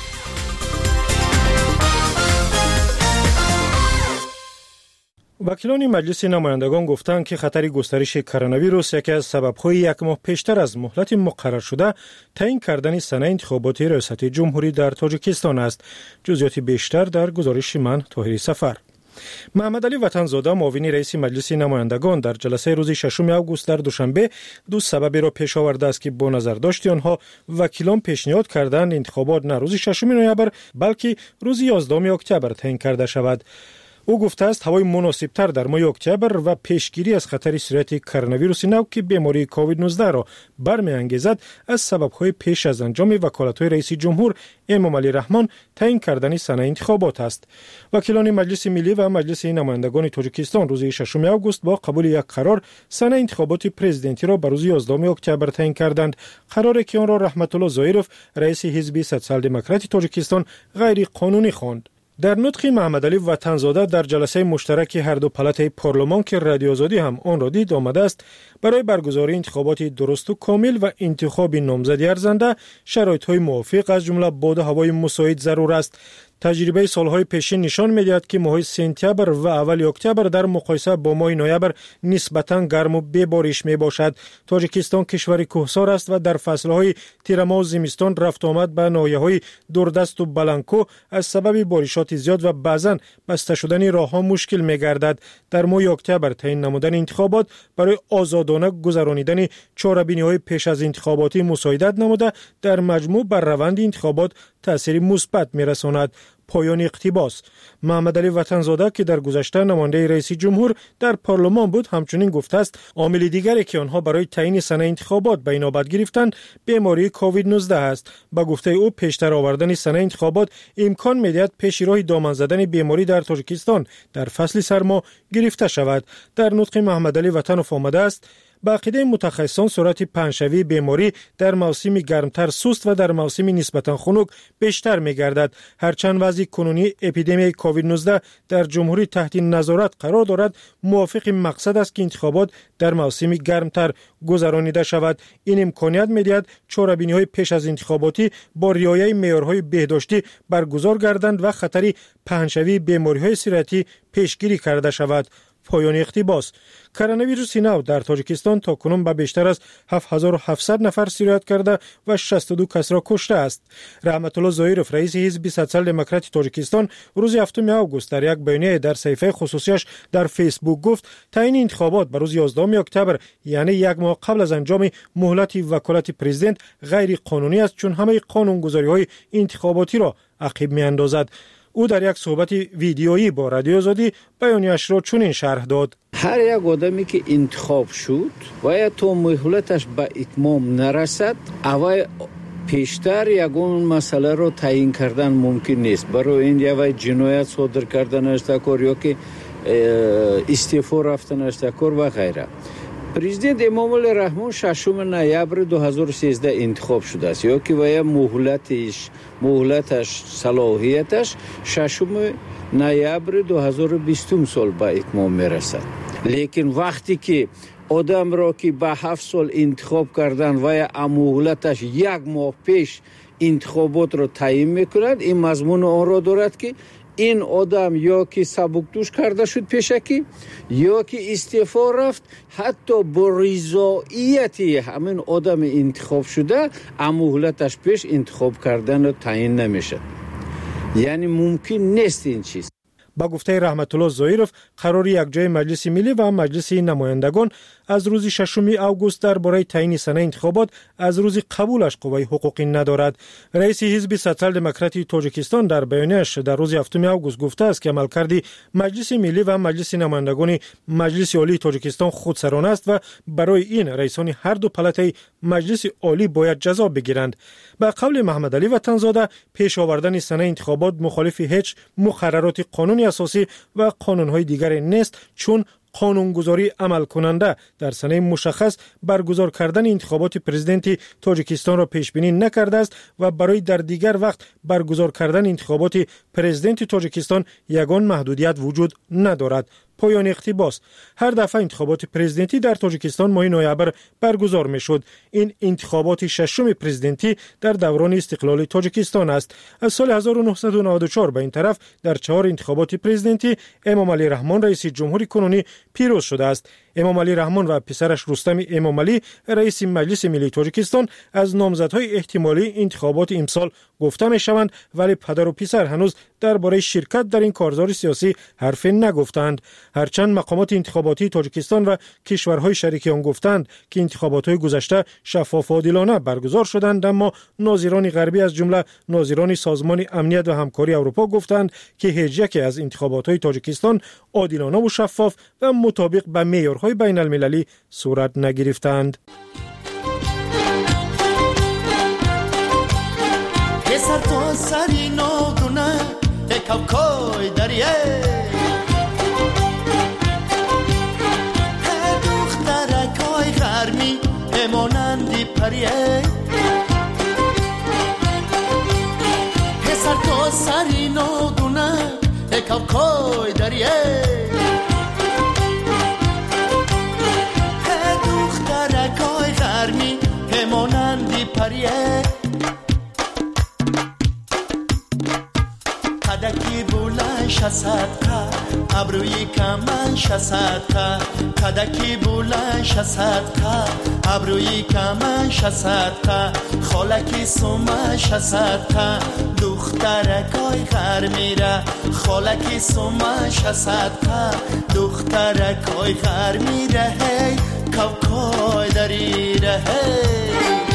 وکیلان مجلس نمایندگان گفتند که خطر گسترش کرونا ویروس یکی از سبب‌های یک ماه پیشتر از مهلت مقرر شده تعیین کردن سنه انتخاباتی ریاست جمهوری در تاجیکستان است. جزئیات بیشتر در گزارش من طاهری سفر. محمد علی وطنزاده معاون رئیس مجلس نمایندگان در جلسه روز 6 آگوست در دوشنبه دو سبب را پیش آورده است که با نظر داشت آنها وکیلان پیشنهاد کردند انتخابات نه روز 6 نوامبر بلکه روز 11 اکتبر تعیین کرده شود. او گفته است هوای مناسبتر در ماه اکتبر و پیشگیری از خطر سرایت کرونا ویروس نو که بیماری کووید 19 را برمی‌انگیزد از سبب‌های پیش از انجام وکالت‌های رئیس جمهور امام علی رحمان تعیین کردن سنه انتخابات است. وکیلان مجلس ملی و مجلس نمایندگان تاجیکستان روز 6 آگوست با قبول یک قرار سنه انتخابات پرزیدنتی را بر روز 11 اکتبر تعیین کردند. قراری که آن را رحمت الله ظاهرов رئیس حزب سوسیال دموکرات تاجیکستان غیر قانونی خواند. در نطق محمد علی وطنزاده در جلسه مشترک هر دو پالات پارلمان که رادیو آزادی هم آن را دید آمده است برای برگزاری انتخابات درست و کامل و انتخاب نامزد ارزنده شرایط‌های موافق از جمله باد هوای مساعد ضرور است. تجربه سالهای پیشین نشان می‌دهد که ماه سپتامبر و اول اکتبر در مقایسه با ماه نوامبر نسبتاً گرم و بی‌بارش میباشد. تاجیکستان کشور کوهسار است و در فصل‌های تیرماه و زمستان رفت آمد به ناحیه‌های دوردست و بلنکو از سبب بارشات زیاد و بعضاً بسته شدن راه‌ها مشکل می‌گردد. در ماه اکتبر تعیین نمودن انتخابات برای آزادانه گذرانیدن چاره‌بینی‌های پیش از انتخاباتی مساعدت نموده در مجموع بر روند انتخابات تأثیر مثبت می‌رساند. پایان اقتباس. محمد علی وطنزاده که در گذشته نماینده رئیس جمهور در پارلمان بود همچنین گفته است عامل دیگری که آنها برای تعیین سنه انتخابات به نوبت گرفتند بیماری کووید 19 است. با گفته او پیشتر آوردن سنه انتخابات امکان می‌دهد پیش راه دامن زدن بیماری در تاجیکستان در فصل سرما گرفته شود. در نطق محمد علی وطنوف آمده است با عقیده متخصصان سرعت پنجشوی بیماری در موسم گرمتر سست و در موسم نسبتاً خنک بیشتر می‌گردد. هرچند وضع کنونی اپیدمی کووید 19 در جمهوری تحت نظارت قرار دارد، موافق مقصد است که انتخابات در موسم گرمتر گذرانیده شود. این امکانیت می‌دهد چاره‌بینی‌های پیش از انتخاباتی با رعایت معیارهای بهداشتی برگزار گردند و خطر پنجشوی بیماری‌های سرطانی پیشگیری کرده شود. پایان اقتباس. کرونا ویروس نو در تاجیکستان تا کنون به بیشتر از 7700 نفر سرایت کرده و 62 کس را کشته است. رحمت الله ظاهرov رئیس حزب سوسیال دموکرات تاجیکستان روز 7 آگوست در یک بیانیه در صفحه خصوصیش در فیسبوک گفت تعیین انتخابات بر روز 11 اکتبر یعنی یک ماه قبل از انجام مهلت وکالت پرزیدنت غیر قانونی است چون همه قانونگذاری‌های انتخاباتی را عقب می‌اندازد. او در یک صحبت ویدیویی با رادیو آزادی بیانیه‌اش را چنین شرح داد: هر یک آدمی که انتخاب شد و تا مهلتش به اتمام نرسد اول پیشتر یگون مسئله را تعیین کردن ممکن نیست. برای این یا جنایت صادر کردن اشتکار یا که استعفا رفتن اشتکار و غیره. президент эмомалӣ раҳмон 6 ноябр 2013 интихоб шудааст, ёки вая муҳлаташ салоҳияташ 6 ноябр 2020 сол ба итмом мерасад. лекин вақте ки одамро ки ба 7 сол интихоб кардан вая муҳлаташ 1 моҳ пеш интихоботро таъин мекунад, ин мазмуни онро дорад ки این آدم یا که سبکدوش کرده شد پیشکی یا که استعفا رفت، حتی با رضایتی همین آدم انتخاب شده مهلتش پیش انتخاب کردن تعیین نمیشه. یعنی ممکن نیست این چیز. با گفته رحمت الله ظاهرов قرار یک جای مجلس ملی و مجلس نمایندگان از روز 6 اوگوست درباره تعیین سنه انتخابات از روز قبولش قوه حقوقی ندارد. رئیس حزب سوسیال دموکراتی تاجیکستان در بیانیه‌اش در روز 7 اوگوست گفته است که عملکرد مجلس ملی و مجلس نمایندگان مجلس عالی تاجیکستان خودسرانه است و برای این رئیسان هر دو پلته مجلس عالی باید جزا بگیرند. با قول محمد علی وطنزاده پیش آوردن سنه انتخابات مخالف هیچ مقررات قانون اساسی و قانون‌های دیگر نیست، چون قانونگذاری عمل کننده در سنه مشخص برگزار کردن انتخابات پرزیدنتی تاجیکستان را پیش بینی نکرده است و برای در دیگر وقت برگزار کردن انتخابات پرزیدنت تاجیکستان یگان محدودیت وجود ندارد. پایان اقتباس. هر دفعه انتخابات پرزیدنتی در تاجیکستان ماه نوامبر برگزار میشد. این انتخابات ششم پرزیدنتی در دوران استقلال تاجیکستان است. از سال 1994 به این طرف در 4 انتخابات پرزیدنتی امامعلی رحمان رئیس جمهوری کنونی پیروز شده است. امامعلی رحمان و پسرش رستم امامعلی رئیس مجلس ملی تاجیکستان از نامزدهای احتمالی انتخابات امسال گفته میشوند، ولی پدر و پسر هنوز درباره شرکت در این کارزار سیاسی حرفی نگفتند. هرچند مقامات انتخاباتی تاجیکستان و کشورهای شریک آن گفتند که انتخابات‌های گذشته شفاف و عادلانه برگزار شدند، اما ناظران غربی از جمله ناظران سازمان امنیت و همکاری اروپا گفتند که هیچ یکی از انتخابات‌های تاجیکستان عادلانه و شفاف و مطابق به معیارهای بین المللی صورت نگرفتند. سر تو سری نادونه کوکای دریه دخترکای غرمی همانندی پریه سر تو سری نادونه کوکای دریه دخترکای غرمی همانندی پریه کدکی بلند شصدقه ابروی کمن شصدقه کدکی بلند شصدقه ابروی کمن شصدقه خالکی سومه شصدقه دخترکای غر میره خالکی سومه شصدقه دخترکای غر میره هی کوکای دریره هی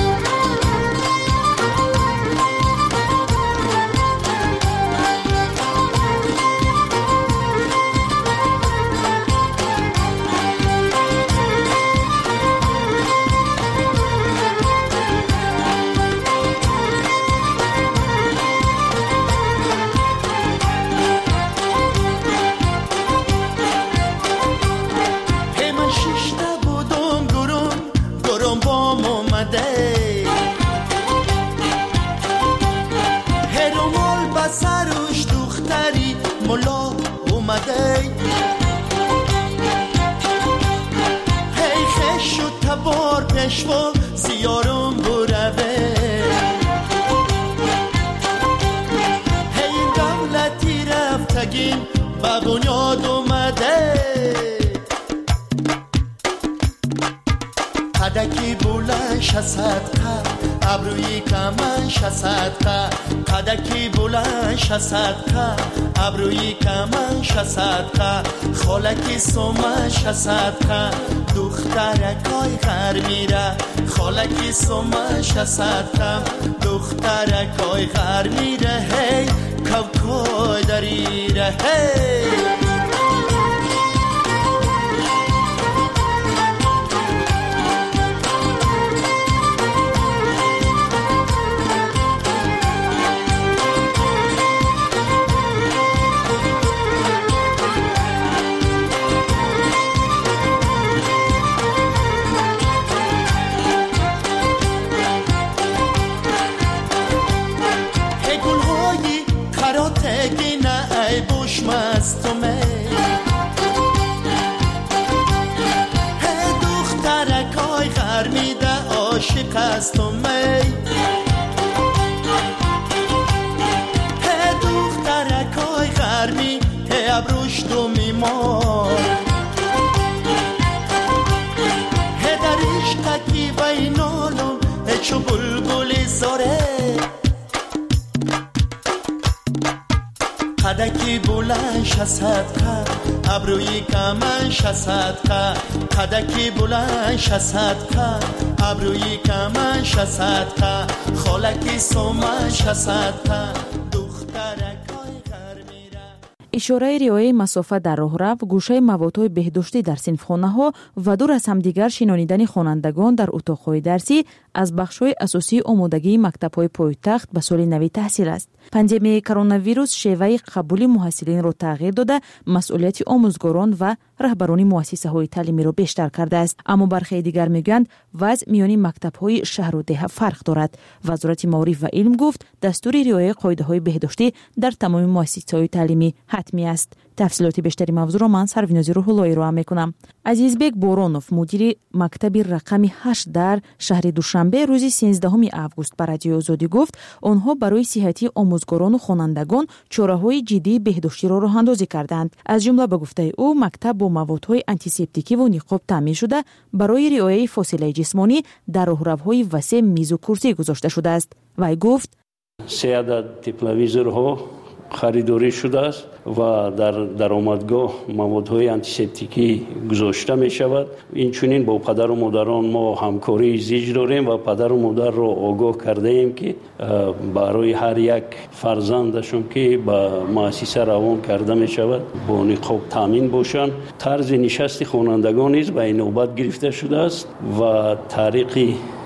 هی خش و تبار پشوا زیارم بروه هی دولتی رفتگیم به بنیاد اومده قدکی بلند شصدقه ابروی کمن شصدقه قدکی بلند شصدقه ابروی کمن شصدقه خالکی سومه شصدقه دخترکای غر میره خالکی سومه شصدقه دخترکای غر میره هی کوکای دریره هی از تو می دخترکای غربی ابروش تو میمار درش تکی بینالو چو بلبل زاره قدکی بلند شصدقه ابروی کمن شصدقه قدکی بلند شصدقه ابروی کمن شصدقه خالکی سومن شصدقه ишораи риояи масофа дар роҳрав гӯшаи маводҳои беҳдоштӣ дар синфхонаҳо ва дур аз ҳамдигар шинонидани хонандагон дар утоқҳои дарсӣ аз бахшҳои асосии омодагии мактабҳои пойтахт ба соли нави таҳсил аст. пандемияи коронавирус шеваи қабули муҳассилинро тағйир дода масъулияти омӯзгорон ва раҳбарони муассисаҳои таълимиро бештар кардааст. аммо бархеи дигар мегӯянд вазъ миёни мактабҳои шаҳру деҳа фарқ дорад. вазорати маориф ва илм гуфт дастури риояи қоидаҳои беҳдоштӣ дар тамоми муассисаҳои таълимӣ ҳатмӣ аст. тафсилоти бештари мавзӯъро ман сарвинози рӯҳуллоӣ роҳ мекунам. азизбек боронов мудири мактаби рақами 8 дар шаҳри душанбе рӯзи 13 август ба радиои озодӣ гуфт онҳо барои сиҳати омӯзгорону хонандагон чораҳои ҷиддии беҳдоштиро роҳандозӣ карданд. аз ҷумла ба гуфтаи ӯ мактаб бо маводҳои антисептикиву ниқоб таъмин шуда барои риояи фосилаи ҷисмонӣ дар роҳравҳои васеъ мизу курсӣ гузошта шудааст. вай гуфт 3 адад тепловизорҳо خریداری شده است و در درآمدگاه موادهای آنتیسپتیکی گذاشته می شود. اینچنین با پدر و مادران ما همکاری زیج داریم و پدر و مادر را آگاه کرده ایم که برای هر یک فرزندشون که به مؤسسه روان کرده می شود با نقاب تامین باشند. طرز نشست خوانندگان نیز به نوبت گرفته شده است و طریقی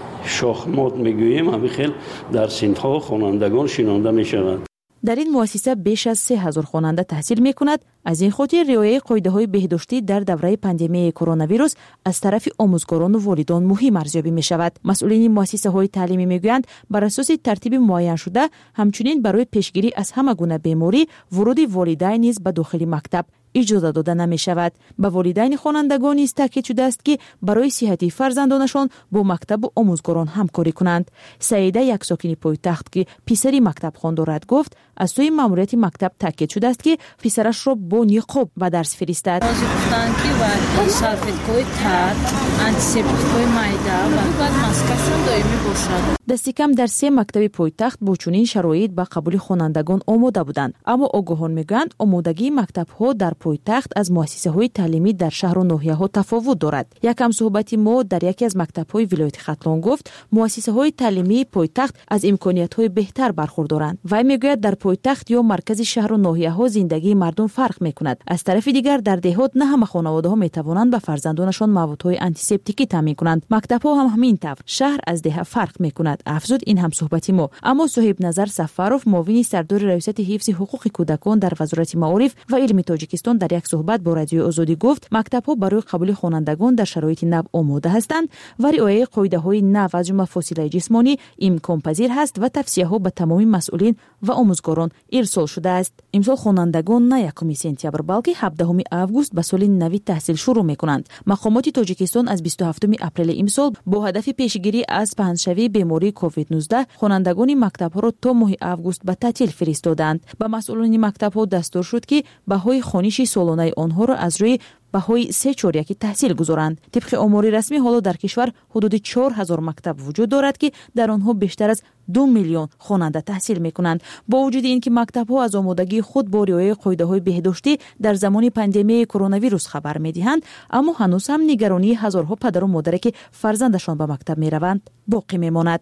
شاخمات میگوییم همین خیل در صنف‌ها خوانندگان شنانده می شود. дар ин муассиса беш аз 3000 хонанда таҳсил мекунад. аз ин хотир риояи қоидаҳои беҳдоштӣ дар давраи пандемияи коронавирус аз тарафи омӯзгорону волидон муҳим арзёбӣ мешавад. масъулини муассисаҳои таълимӣ мегӯянд бар асоси тартиби муайяншуда ҳамчунин барои пешгирӣ аз ҳама гуна беморӣ вуруди волидайн низ ба дохили мактаб иҷоза дода намешавад. ба волидайни хонандагон низ таъкид шудааст ки барои сиҳати фарзандонашон бо мактабу омӯзгорон ҳамкорӣ kunand. саида як сокини пойтахт ки писари мактабхон дорад гуфт аз сӯи маъмурияти мактаб таъкид шудааст ки писарашро бо ниқоб ба дарс фиристад. гуфтанд ки салфеткаҳои тар, антисептикҳои майда ва баъд маскашон доимӣ бошад. дасти кам дар 3 мактаби пойтахт бо чунин шароит ба қабули хонандагон омода буданд. аммо огоҳон мегӯянд омодагии мактабҳо дар пойтахт аз муассисаҳои таълимӣ дар шаҳру ноҳияҳо тафовут дорад. як ҳамсуҳбати мо дар яке аз мактабҳои вилояти хатлон гуфт муассисаҳои таълимии пойтахт аз имкониятҳои беҳтар бархурдоранд. вай мегӯяд дар пойтахт ё маркази шаҳру ноҳияҳо зиндагии мардум фарқ мекунад. аз тарафи дигар дар деҳот на ҳама хонаводаҳо метавонанд ба фарзандонашон маводҳои антисептикӣ таъмин кунанд. мактабҳо ҳам ҳамин тавр. шаҳр аз деҳа фарқ мекунад, афзуд ин ҳамсуҳбати мо. аммо соҳибназар Сафаров муовини сардори раёсати ҳифзи ҳуқуқи кӯдакон дар вазорати маориф ва илми тоҷикистон дар як суҳбат бо радиои озодӣ гуфт мактабҳо барои қабули хонандагон дар шароити нав омода ҳастанд ва риояи қоидаҳои нав аз ҷумла фосилаи ҷисмонӣ имконпазир ҳаст ва тавсияҳо ба тамоми масъулин ва омӯзгорон ирсол шудааст. имсол хонандагон на 1 сентябр балки 17 август ба соли нави таҳсил шурӯъ мекунанд. мақомоти тоҷикистон аз 27 апрели имсол бо ҳадафи пешгирӣ аз паҳншавии бемории COVID-19 хонандагони мактабҳоро то моҳи август ба таътил фиристоданд. ба масъулони мактабҳо дастур шуд ки баҳои хониши солонаи онҳоро аз рӯи баҳои 3/4 таҳсил гузоранд. тибқи омори расмӣ ҳоло дар кишвар ҳудуди 4000 мактаб вуҷуд дорад ки дар онҳо бештар аз 2 миллион хонанда таҳсил мекунанд. бо вуҷуди ин ки мактабҳо аз омодагии худ бо риояи қоидаҳои беҳдоштӣ дар замони пандемияи коронавирус хабар медиҳанд, аммо ҳанӯз ҳам нигаронии ҳазорҳо падару модаре ки фарзандашон ба мактаб мераванд боқӣ мемонад.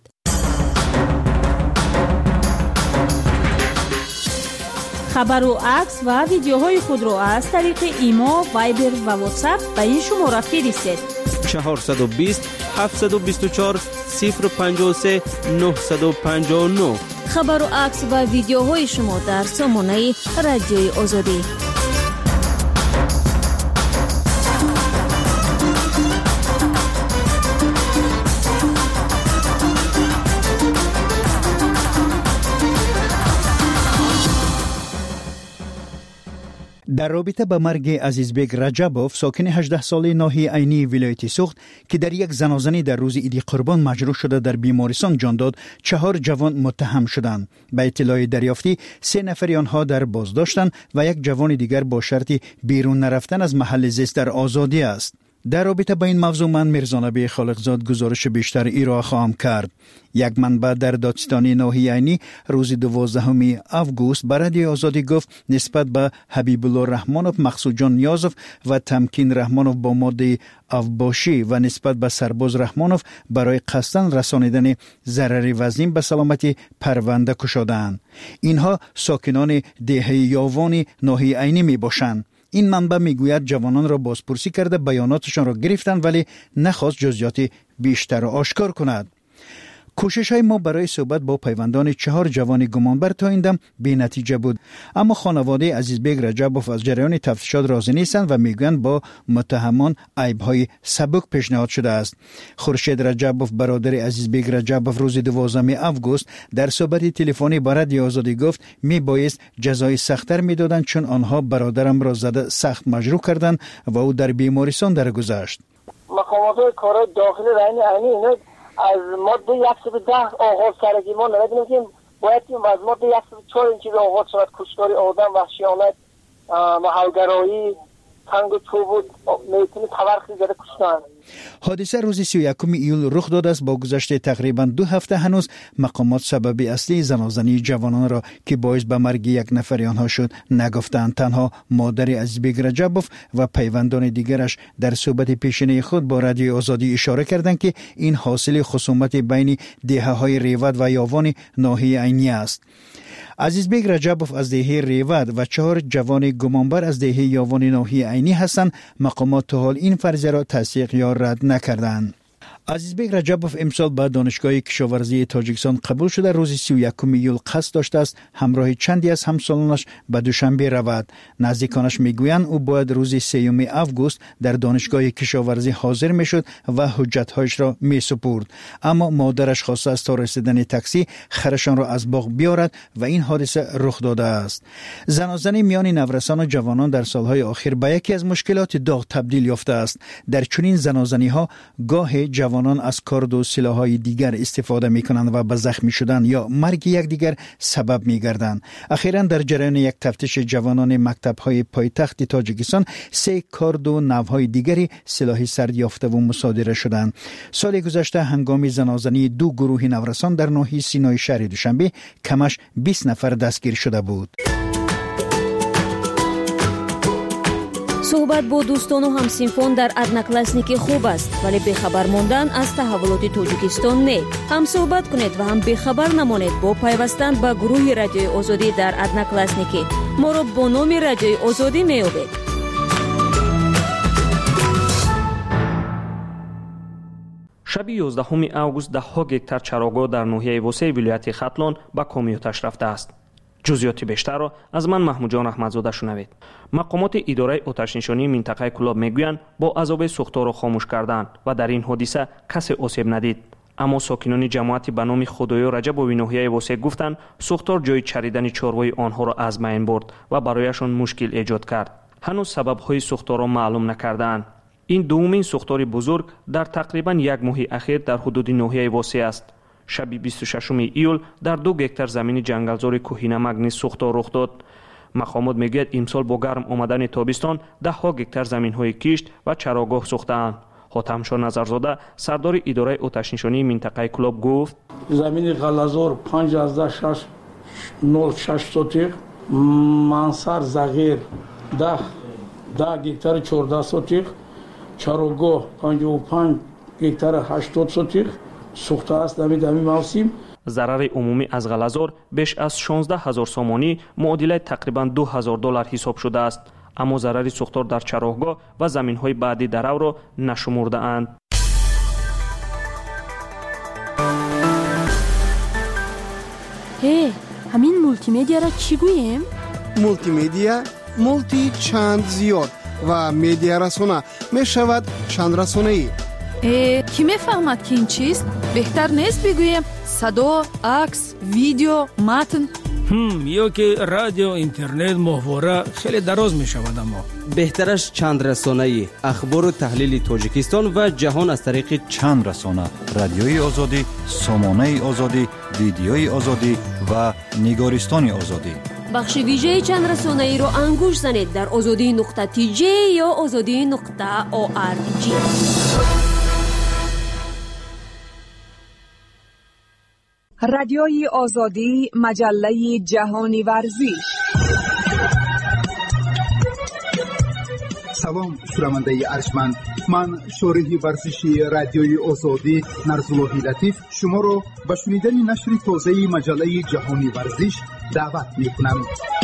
хабару акс ва видеоҳои худро аз тариқи имо, вайбер ва ватсап ба ин шумора фиристед. 420 724 053 959. хабару акс ва видеоҳои шумо дар сомонаи радиои озодӣ. در رابطه با مرگ عزیزبگ رجبوف ساکن 18 ساله ناحیه عینی ولایت سوخت که در یک زنازنی در روز عید قربان مجروح شده در بیمارستان جان داد 4 جوان متهم شدند. به اطلاع دریافتی 3 نفر آنها در بازداشتند و یک جوان دیگر با شرط بیرون نرفتن از محل زیست در آزادی است. در رابطه با این موضوع من میرزانبی خالقزاد گزارش بیشتر ایرا خواهم کرد. یک منبع در دادستانی ناحیه عینی روز 12 آگوست به رادیو آزادی گفت نسبت به حبیب الله رحمانوف، مقصود جان نیازوف و تمکین رحمانوف با ماده افباشی و نسبت به سرباز رحمانوف برای قصداً رسانیدن ضرر وزین به سلامتی پرونده کشادند. اینها ساکنان دهه یاوان ناحیه عینی می باشند. این منبع میگوید جوانان را بازپرسی کرده بیاناتشان را گرفتند ولی نخواست جزئیات بیشتر را آشکار کند. کوشش های ما برای صحبت با پیوندان 4 جوان گمانبر تا این دم بی نتیجه بود، اما خانواده عزیزبگ رجبوف از جریان تفتیشات راضی نیستند و میگویند با متهمان عیب‌های سبک پیشنهاد شده است. خورشید رجبوف برادر عزیزبگ رجبوف روز 12 آگوست در صحبت تلفنی با رادیو آزادی گفت میبایست جزای سخت‌تر میدادند چون آنها برادرم را زده سخت مجروح کردند و او در بیمارستان درگذشت. مقامات کار داخل عینی از ماده 110 آغاز کردیم. ما نمیدونیم که باید از ماده 104 این چیز آغاز شد، کشتاری آدم، وحشیانت، محلگرایی، تنگ و چوب میتونی تورخی زده کشتن. حادثه روز 31 ایول رخ داده است. با گذشت تقریبا 2 هفته هنوز مقامات سبب اصلی زنازنی جوانان را که باعث به مرگ یک نفر آنها شد نگفتند. تنها مادر عزیزبگ رجبوف و پیوندان دیگرش در صحبت پیشینه خود با رادیو آزادی اشاره کردند که این حاصل خصومت بین دهه‌های ریوت و یاوان ناحیه عینی است. عزیزبگ رجبوف از دهه ریوت و 4 جوان گمانبر از دهه یاوان ناحیه عینی هستند. مقامات تا حال این فرضیه را تصدیق یا رد نکردند. عزیزبگ رجبوف امسال به دانشگاه کشاورزی تاجیکستان قبول شده. روز 31 ایول قصد داشته است همراه چندی از همسالانش به دوشنبه رود. نزدیکانش میگویند او باید روز 3 آگوست در دانشگاه کشاورزی حاضر میشد و حجتهایش را میسپرد، اما مادرش خواسته است تا رسیدن تاکسی خرشان را از باغ بیارد و این حادثه رخ داده است. زنازنی میان نورسان و جوانان در سالهای آخر به یکی از مشکلات داغ تبدیل یافته است. در چنین زنازنی ها گاه جوانان از کارد و سلاح‌های دیگر استفاده می‌کنند و به زخمی شدن یا مرگ یکدیگر سبب می‌گردند. اخیراً در جریان یک تفتیش جوانان مکتب‌های پایتخت تاجیکستان 3 کارد و نوع‌های دیگری سلاح سرد یافته و مصادره شدند. سال گذشته هنگام زنازنی 2 گروه نورسان در ناحیه سینای شهر دوشنبه کمش 20 نفر دستگیر شده بود. صحبت با دوستان و همسینفون در ادناکلاسنیکی خوب است، ولی بخبر موندن از تحولات توجیکستان نه. هم صحبت کنید و هم بخبر نمانید با پیوستن به گروه رادیوی آزادی در ادناکلاسنیکی. ما را با نام رادیوی آزادی می‌یابید. شب 11 آگوست 10 گکتار چراگاه در ناحیه وسه ولایت ختلان به کامیاتش رفته است. جزئیات بیشتر را از من محمود جان احمدزاده شنوید. مقامات اداره آتش‌نشانی منطقه کلاب میگویند با عذاب سوختار را خاموش کردند و در این حادثه کسی آسیب ندید. اما ساکنان جماعتی به نام خدایا رجبوی ناحیه وسه گفتند سوختار جای چریدن چاروای آنها را از بین برد و برایشان مشکل ایجاد کرد. هنوز سبب‌های سوختار را معلوم نکردند. این دومین سوختار بزرگ در تقریبا 1 ماه اخیر در حدود ناحیه وسه است. شب 26 ایول در 2 گکتار زمین جنگلزار کوهینمک نیز سوختار رخ داد. مقامات میگوید امسال با گرم آمدن تابستان 10 گکتار زمین‌های کشت و چراگاه سوختند. حاتمشاه نظرزاده سردار اداره آتش‌نشانی منطقه کلاب گفت زمین غلازور 5.06 سوتیق، منصر زغیر 10 گکتار 14 سوتیق، چراگاه 55 گکتار 80 سوتیق سوخته است. در این موسم ضرر عمومی از غلازور بیش از 16,000 سومانی معادل تقریبا $2,000 حساب شده است، اما ضرر سوختار در چراگاه و زمین‌های بعدی در او را نشمرده اند. همین مولتی میدیا را چی گوییم؟ مولتی میدیا مولتی چند زیاد و میدیا رسانه می شود چند رسانه‌ای. کی میفهمد که این چیست؟ بهتر نیست بگویم صدا، عکس، ویدیو، متن یا که رادیو اینترنت ماهواره خیلی دراز می شود. اما بهترش چند رسانه‌ای اخبار و تحلیل تاجیکستان و جهان از طریق چند رسانه: رادیوی آزادی، سامانه آزادی، ویدیوی آزادی و نگارستان آزادی. بخش ویژه چند رسانه‌ای رو انگوش زنید در azadi.tj یا azadi.org. رادیوی آزادی، مجله جهانی ورزش. سلام شنونده ارجمند، من شارح ورزشی رادیوی آزادی نرزاللهی لطیف شما را به شنیدن نشر تازه مجله جهانی ورزش دعوت می‌کنم.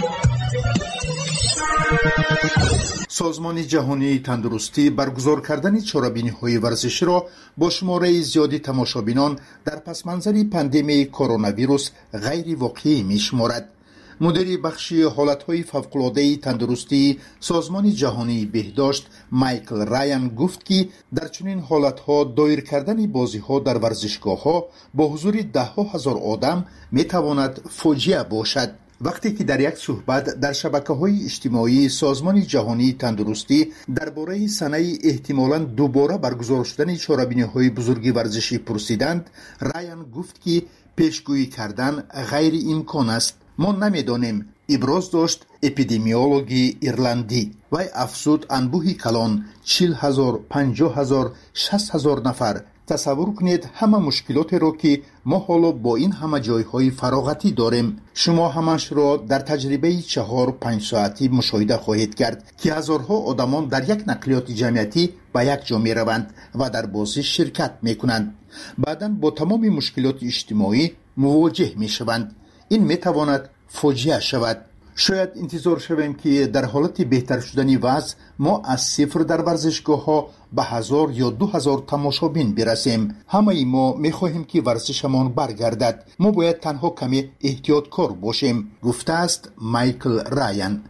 سازمان جهانی تندرستی برگزار کردن چاره‌بینی‌های ورزشی را با شماره زیادی تماشابینان در پس منظر پاندمی کرونا ویروس غیر واقعی می‌شمارد. مدیر بخش حالت‌های فوق‌العاده تندرستی سازمان جهانی بهداشت مایکل رایان گفت که در چنین حالت‌ها دایر کردن بازی‌ها در ورزشگاه‌ها با حضور ده‌ها هزار آدم می‌تواند فاجعه باشد. وقتی که در یک صحبت در شبکه‌های اجتماعی سازمان جهانی تندرستی درباره سنه احتمالاً دوباره برگزار شدن چاره‌بینی‌های بزرگ ورزشی پرسیدند، رایان گفت که پیشگویی کردن غیر امکان است. ما نمی‌دانیم، ابراز داشت اپیدمیولوژی ایرلندی. و افزود انبوهی کلان 40,000 50,000 60,000 نفر. تصور کنید همه مشکلات را که ما حالا با این همه جایهای فراغتی داریم. شما همش را در تجربه 4-5 ساعتی مشاهده خواهید کرد که هزارها آدمان در یک نقلیات جمعیتی به یک جا می روند و در بازی شرکت می کنند. بعداً با تمام مشکلات اجتماعی مواجه می شوند. این می تواند فاجعه شود. شاید انتظار شویم که در حالت بهتر شدن وضع ما از صفر در ورزشگاه ها به 1000 یا 2000 تماشابین برسیم. همه ما می خواهیم که ورزشمان برگردد. ما باید تنها کمی احتیاطکار باشیم، گفته است مایکل رایان.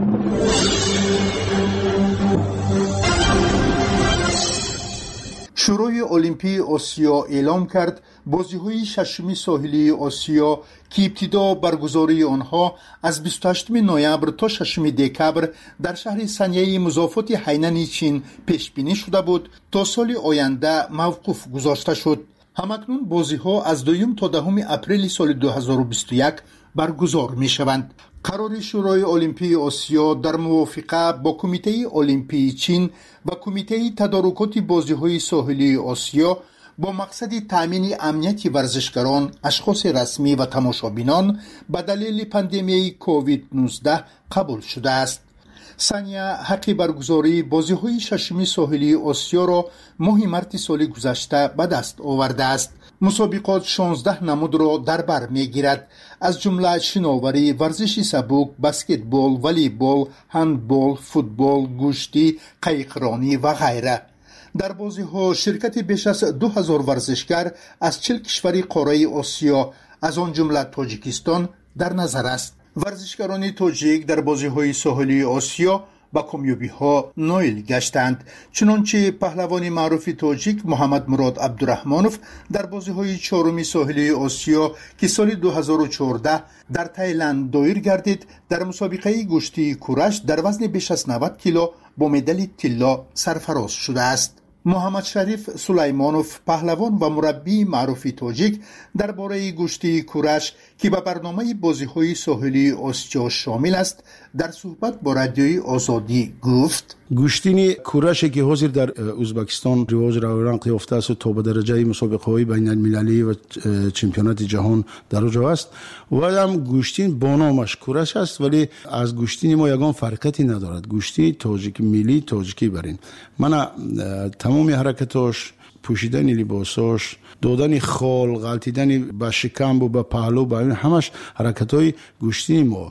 شورای المپی آسیا اعلام کرد بازی‌های ششمی ساحلی آسیا که ابتدا برگزاری آنها از 28 نوامبر تا 6 دکبر در شهر سنیه مضافات هینن چین پیش بینی شده بود، تا سال آینده موقوف گذاشته شد. همکنون بازی‌ها از 2 تا 10 اپریل سال 2021 برگزار می‌شوند. قرار شورای المپی آسیا در موافقه با کمیته المپی چین و کمیته تدارکات بازی‌های ساحلی آسیا با مقصد تامین امنیت ورزشکاران، اشخاص رسمی و تماشابینان به دلیل پاندمی کووید 19 قبول شده است. سانیا حق برگزاری بازی‌های ششمی ساحلی آسیا را ماه مارس سال گذشته به دست آورده است. مسابقات 16 نمود را در بر می‌گیرد، از جمله شناوری، ورزش سبک، بسکتبال، والیبال، هندبال، فوتبال، گوشتی، قایقرانی و غیره. در بازی‌ها شرکت بیش از 2000 ورزشکار از 40 کشور قاره آسیا از آن جمله تاجیکستان در نظر است. ورزشکاران تاجیک در بازی‌های ساحلی آسیا با کامیابی‌ها نایل گشتند، چنانچه پهلوان معروف تاجیک محمد مراد عبدالرحمانوف در بازی‌های 4 ساحلی آسیا که سال 2014 در تایلند دایر گردید، در مسابقه گوشتی کورش در وزن بیش از 90 کیلو با مدال طلا سرفراز شده است. محمد شریف سلیمانوف پهلوان و مربی معروف تاجیک درباره گوشتی کورش که به برنامه بازی‌های ساحلی آسیا شامل است در صحبت با رادیوی آزادی گفت: گوشتین کورشی که حاضر در ازبکستان رواج رونق یافته است و تا به درجه مسابقه‌های بین‌المللی و چمپیونات جهان در اونجا است و هم گوشتین با نامش کورش است، ولی از گوشتین ما یگان فرقتی ندارد. گوشتی تاجیک ملی تاجیکی برین. من تمام حرکتاش، پوشیدن لباساش، دادن خال، غلطیدن به شکم و به پهلو، به همش حرکت‌های گوشتی ما.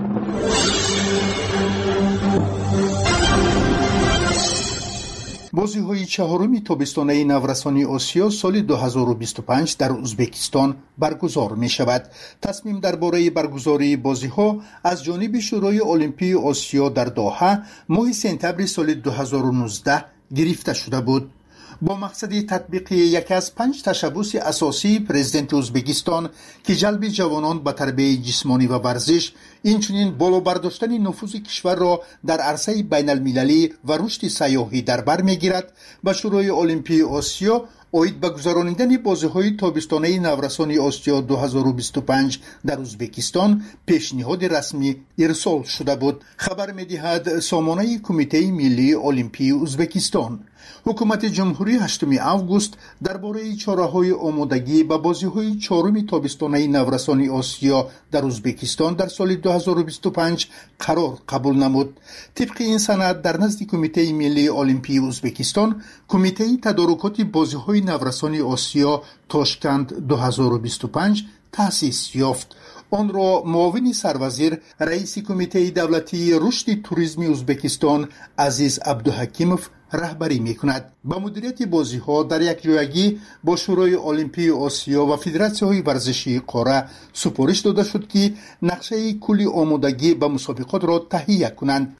بازی‌های 4 تابستانه نورسانی آسیا سال 2025 در ازبکستان برگزار می‌شود. تصمیم درباره برگزاری بازی‌ها از جانب شورای المپی آسیا در دوحه ماه سپتامبر سال 2019 گرفته شده بود. با مقصد تطبیق یکی از 5 تشبوس اساسی پرزیدنت ازبکستان که جلب جوانان به تربیت جسمانی و ورزش، اینچنین بالا برداشتن نفوذ کشور را در عرصه بین المللی و رشد سیاحی در بر میگیرد، به شورای المپی آسیا اوید به گذراندن بازی‌های تابستانه نورسان آسیا 2025 در ازبکستان پیشنهاد رسمی ارسال شده بود. خبر می‌دهد سامانه کمیته ملی المپی ازبکستان. حکومت جمهوری 8 آگوست درباره چاره‌های آمادگی به بازی‌های 4 تابستانه نورسان آسیا در ازبکستان در سال 2025 قرار قبول نمود. طبق این سند در نزد کمیته ملی المپی ازبکستان، کمیته تدارکات بازی‌های نورسان آسیا تاشکند 2025 تأسیس یافت. آن را معاون سروزیر رئیس کمیته دولتی رشد توریسم ازبکستان عزیز عبدالحکیموف رهبری میکند. با مدیریت بازی ها در یک جایگی با شورای المپی آسیا و فدراسیون های ورزشی قاره سپارش داده شد که نقشه کلی آمادگی به مسابقات را تهیه کنند.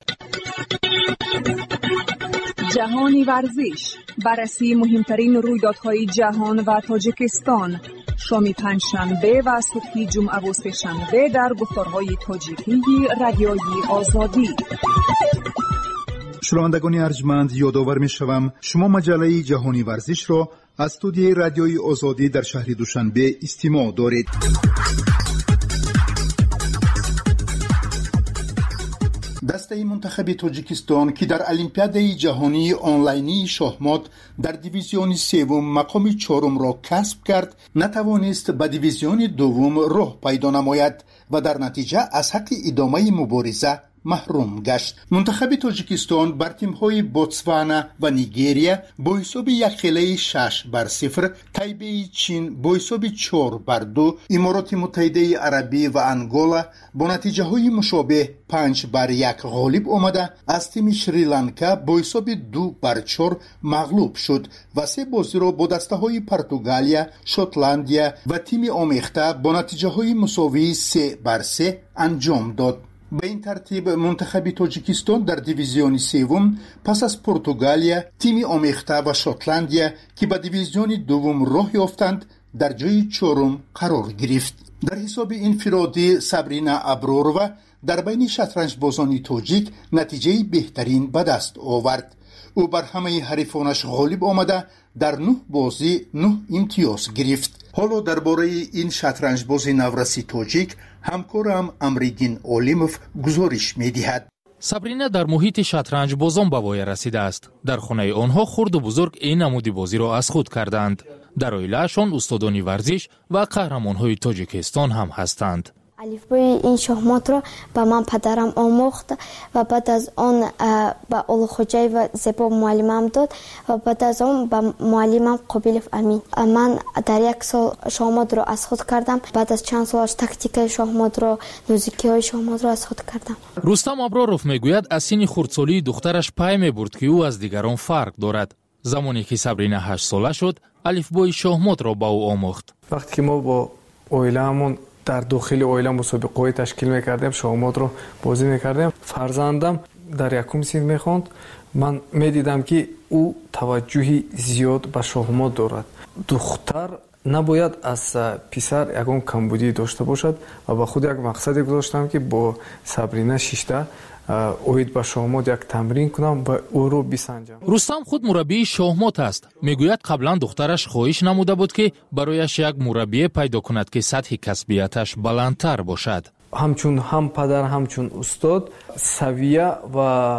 جهانی ورزش، بررسی مهمترین رویدادهای جهان و تاجیکستان، شام پنجشنبه و صبح جمعه و سه‌شنبه در گفتارهای تاجیکی رادیوی آزادی. شنوندگان ارجمند، یادآور می‌شوم شما مجله جهانی ورزش را از استودیوی رادیوی آزادی در شهر دوشنبه استماع دارید. دسته منتخب تاجیکستان که در المپیاد جهانی آنلاینی شاهمات در دیویزیون سوم مقام 4 را کسب کرد، نتوانست به دیویزیون دوم راه پیدا نماید و در نتیجه از حق ادامه مبارزه محروم گشت. منتخب تاجیکستان بر تیم‌های بوتسوانا و نیگریا با حساب 1-6-0، تایبه چین با حساب 4-2، امارات متحده عربی و انگولا با نتیجه‌های مشابه 5-1 غالب آمده از تیم شریلانکا با حساب 2-4 مغلوب شد و 3 بازی را با دسته‌های پرتغالیا، شوتلندیا و تیم آمیخته با نتیجه‌های مساوی 3-3 انجام داد. به این ترتیب منتخب تاجیکستان در دیویزیون سوم پس از پرتغالیا، تیم آمیخته و شوتلندیا که به دیویزیون دوم راه یافتند در جای 4 قرار گرفت. در حساب انفرادی سابرینا ابروروا در بین شطرنج بازان تاجیک نتیجه بهترین به دست آورد. او بر همه حریفانش غالب آمده در 9 بازی 9 امتیاز گرفت. حالا درباره این شطرنج باز نورسی تاجیک همکارم امریدین اولیموف گزارش می‌دهد. سابرینا در محیط شطرنج بازان به وای رسیده است. در خانه آنها خرد و بزرگ این نمودی بازی را از خود کردند. در عائله‌شان استادان ورزش و قهرمان‌های تاجیکستان هم هستند. الفبای این شاهمات را به من پدرم آموخت و بعد از آن به اولوخوجای و زیبا معلمم داد و بعد از آن به معلمم قابلف امین. من در 1 سال شاهمات را از خود کردم. بعد از چند سالش تاکتیک شاهمات را، نوزیکی های شاهمات را از خود کردم. رستم ابراروف میگوید از سن خردسالی دخترش پی میبرد که او از دیگران فرق دارد. زمانی که سابرینا 8 ساله شد، الفبای شاهمات را به او آموخت. وقتی که ما با عائله‌مون در داخل عائله مسابقه‌ای تشکیل می‌کردیم، شاهمات رو بازی می‌کردیم، فرزندم در 1 صنف می‌خواند. من می‌دیدم که او توجهی زیاد به شاهمات دارد. دختر نباید از پسر یگان کمبودی داشته باشد و با خود یک مقصدی گذاشتم که با سابرینا 6 اوید با شاهمات یک تمرین کنم و او رو بسنجم. رستم خود مربی شاهمات است. میگوید قبلا دخترش خواهش نموده بود که برایش یک مربی پیدا کند که سطح کسبیتش بلندتر باشد. همچون هم پدر همچون استاد سویه و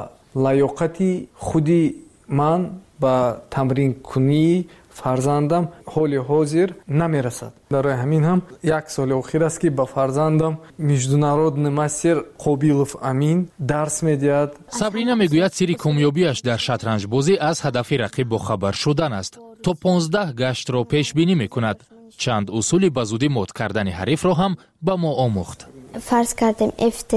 لیاقتی خودی من با تمرین کنی فرزندم حال حاضر نمیرسد. در همین هم 1 سال اخیر است که با فرزندم международный мастер قابلف امین درس میدهد. سابرینا میگوید سر کامیابیش در شطرنج بازی از هدف رقیب با خبر شدن است. تا 15 گشت را پیش بینی میکند. چند اصول به زودی مات کردن حریف را هم به ما آموخت. فرض کردیم F3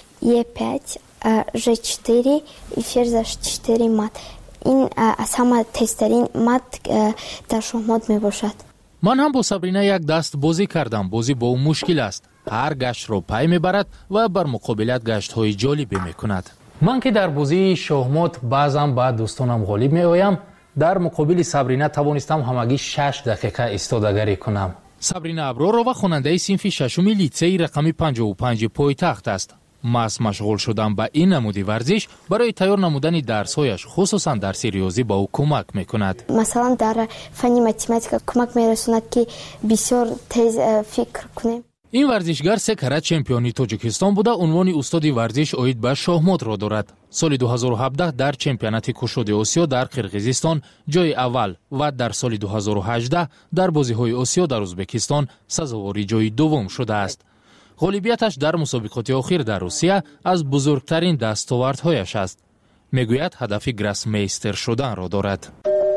E5 G4 فرض 4 مات. این از همه تسترین مات در شاهمات می باشد. من هم با سابرینا 1 دست بازی کردم. بازی با او مشکل است. هر گشت رو پی میبرد و بر مقابلت گشت های جالبی میکند. من که در بازی شاهمات بعضم با دوستانم غالب می آیم، در مقابل سابرینا توانستم همگی 6 دقیقه ایستادگی کنم. سابرینا ابرارова خواننده صنف ششم لیتسه رقم 55 پایتخت است. مشغول شدن به این نمودی ورزش برای تیار نمودن درس‌هایش خصوصا درس ریاضی با او کمک می‌کند. مثلا در فن متماتیک کمک می‌رساند که بسیار تیز فکر کنیم. این ورزشگر 3 کرات چمپیونی تاجیکستان بوده. عنوان استاد ورزش اوید به شاهمات را دارد. سال 2017 در چمپیونات کشاد آسیا در قرقیزستان جای اول و در سال 2018 در بازی‌های آسیا در ازبکستان سزاوار جای دوم شده است. غالبیتش در مسابقات اخیر در روسیه از بزرگترین دستاوردهایش است. میگوید هدف گراسمیستر شدن را دارد.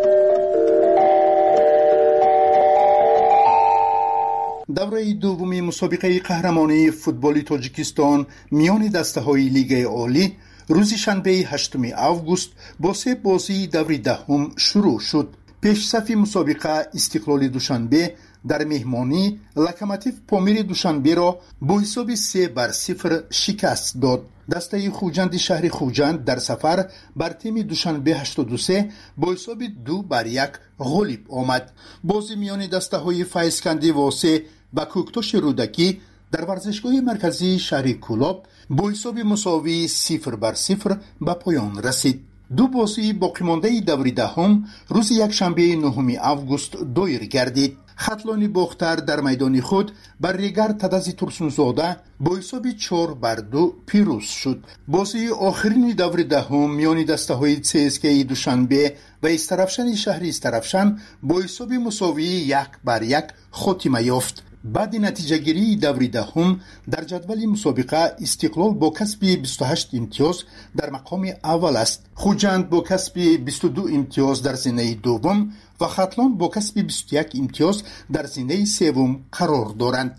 دوره دومی مسابقه قهرمانی فوتبال تاجیکستان میان دسته‌های لیگ عالی روز شنبه 8 آگوست با 3 بازی دوره دهم شروع شد. پیشصف مسابقه استقلال دوشنبه در مهمانی لوکوموتیو پامیر دوشنبه را با حساب 3-0 شکست داد. دسته خوجند شهر خوجند در سفر بر تیم دوشنبه 83 با حساب 2-1 غالب آمد. بازی میان دسته های فیضکندی واسه و کوکتوش رودکی در ورزشگاه مرکزی شهر کولاب با حساب مساوی 0-0 به پایان رسید. 2 بازی باقی مانده دوره دهم روز یکشنبه 9 آگوست دایر گردید. خطلانی باختر در میدان خود بر ریگر تدازی ترسونزاده با حساب 4-2 پیروز شد. بازی آخرین دوره دهم میان دسته های CSKA دوشنبه و استرفشن شهری استرفشن با حساب مساوی 1-1 خاتمه یافت. بعد نتیجه گیری دوره دهم در جدول مسابقه استقلال با کسب 28 امتیاز در مقام اول است. خوجند با کسب 22 امتیاز در زینه دوم و خطلان با کسب 21 امتیاز در زینه سوم قرار دارند.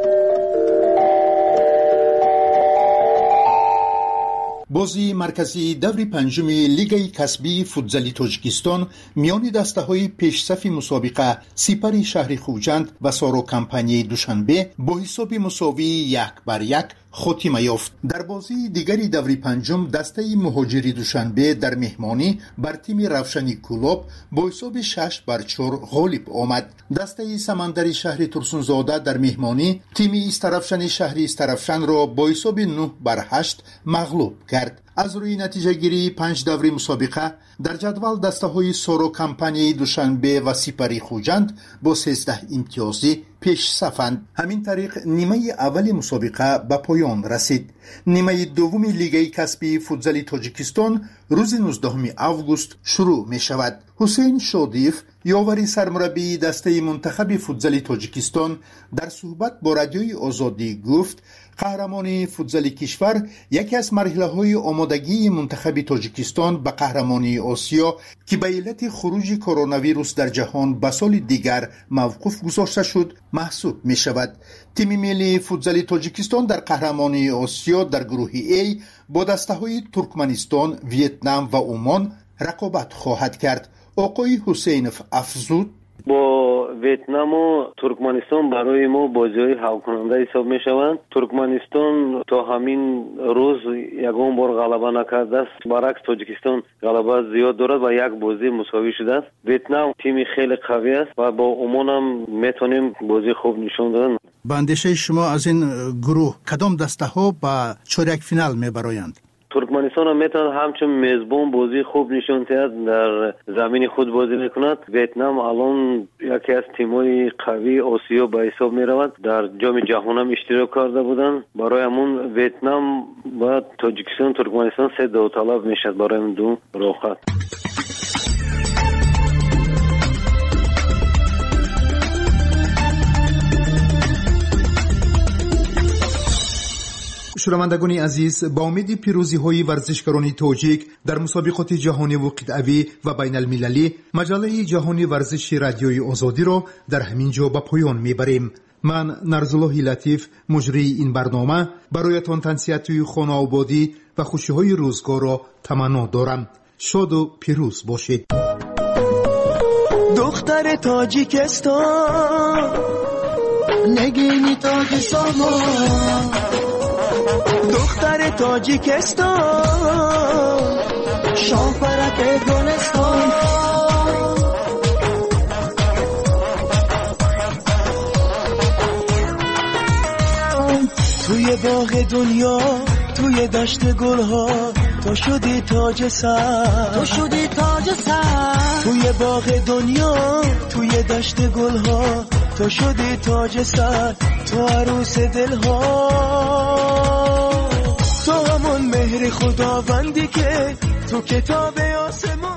بازی مرکزی دوره پنجم لیگ کسبی فوتزال تاجیکستان میان دسته‌های پیشصف مسابقه سپر شهر خوجند و سارو کمپانی دوشنبه با حساب مساوی 1-1 خاتمه یافت. در بازی دیگری دوره پنجم دسته مهاجری دوشنبه در مهمانی بر تیم روشنی کولاب با حساب 6-4 غالب آمد. دسته سمندری شهر ترسونزاده در مهمانی تیم استرفشن شهری استرفشن را با حساب 9-8 مغلوب کرد. از روی نتیجه گیری 5 دوره مسابقه در جدول دسته های سارو کمپانی دوشنبه و سپری خوجند با 13 امتیازی پیش صفند. همین طریق نیمه اول مسابقه به پایان رسید. نیمه دوم لیگ کسبی فوتزال تاجیکستان روز 19 آگوست شروع می شود. حسین شادیف یاوری سرمربی دسته منتخب فوتزال تاجیکستان در صحبت با رادیوی آزادی گفت قهرمانی فوتزال کشور یکی از مرحله‌های آمادگی منتخب تاجیکستان به قهرمانی آسیا که به علت خروج کرونا ویروس در جهان به سال دیگر موقوف گذاشته شد محسوب می شود. تیم ملی فوتزال تاجیکستان در قهرمانی آسیا در گروه A با دسته‌های ترکمنستان، ویتنام و عمان رقابت خواهد کرد. آقای حسینف افزود با ویتنام و ترکمنستان برای ما بازی‌های حل کننده حساب می‌شوند. ترکمنستان تا همین روز یگان بار غلبه نکرده است. برعکس تاجیکستان غلبه زیاد دارد و یک بازی مساوی شده است. ویتنام تیمی خیلی قوی است و با عمان هم میتونیم بازی خوب نشان دادن. به اندیشه شما از این گروه کدام دسته‌ها به چهارک فینال میبرایند؟ ترکمنستان هم میتواند همچون میزبان بازی خوب نشان دهد، در زمین خود بازی میکند. ویتنام الان یکی از تیم‌های قوی آسیا به حساب میرود. در جام جهان هم اشتراک کرده بودند. برای همون ویتنام و تاجیکستان ترکمنستان 3 داوطلب میشد برای این دو رقابت. شنوندگان عزیز، با امید پیروزی های ورزشکاران تاجیک در مسابقات جهانی و قطعی و بین المللی، مجله جهانی ورزش رادیوی آزادی را در همین جا به پایان میبریم. من نرزالله لطیف مجری این برنامه برایتان تنسیتی خانه آبادی و خوشی های روزگار را تمنا دارم. شاد و پیروز باشید. دختر تاجیکستان نگینی تاج سامان، دختر تاجیکستان شام پرک گلستان. باغ دنیا توی دشت گلها تو شدی تاج سر تو شدی تاج سر توی باغ دنیا توی دشت گلها تو شدی تاج سر تو عروس دلها تو همون مهر خداوندی که تو کتاب آسمان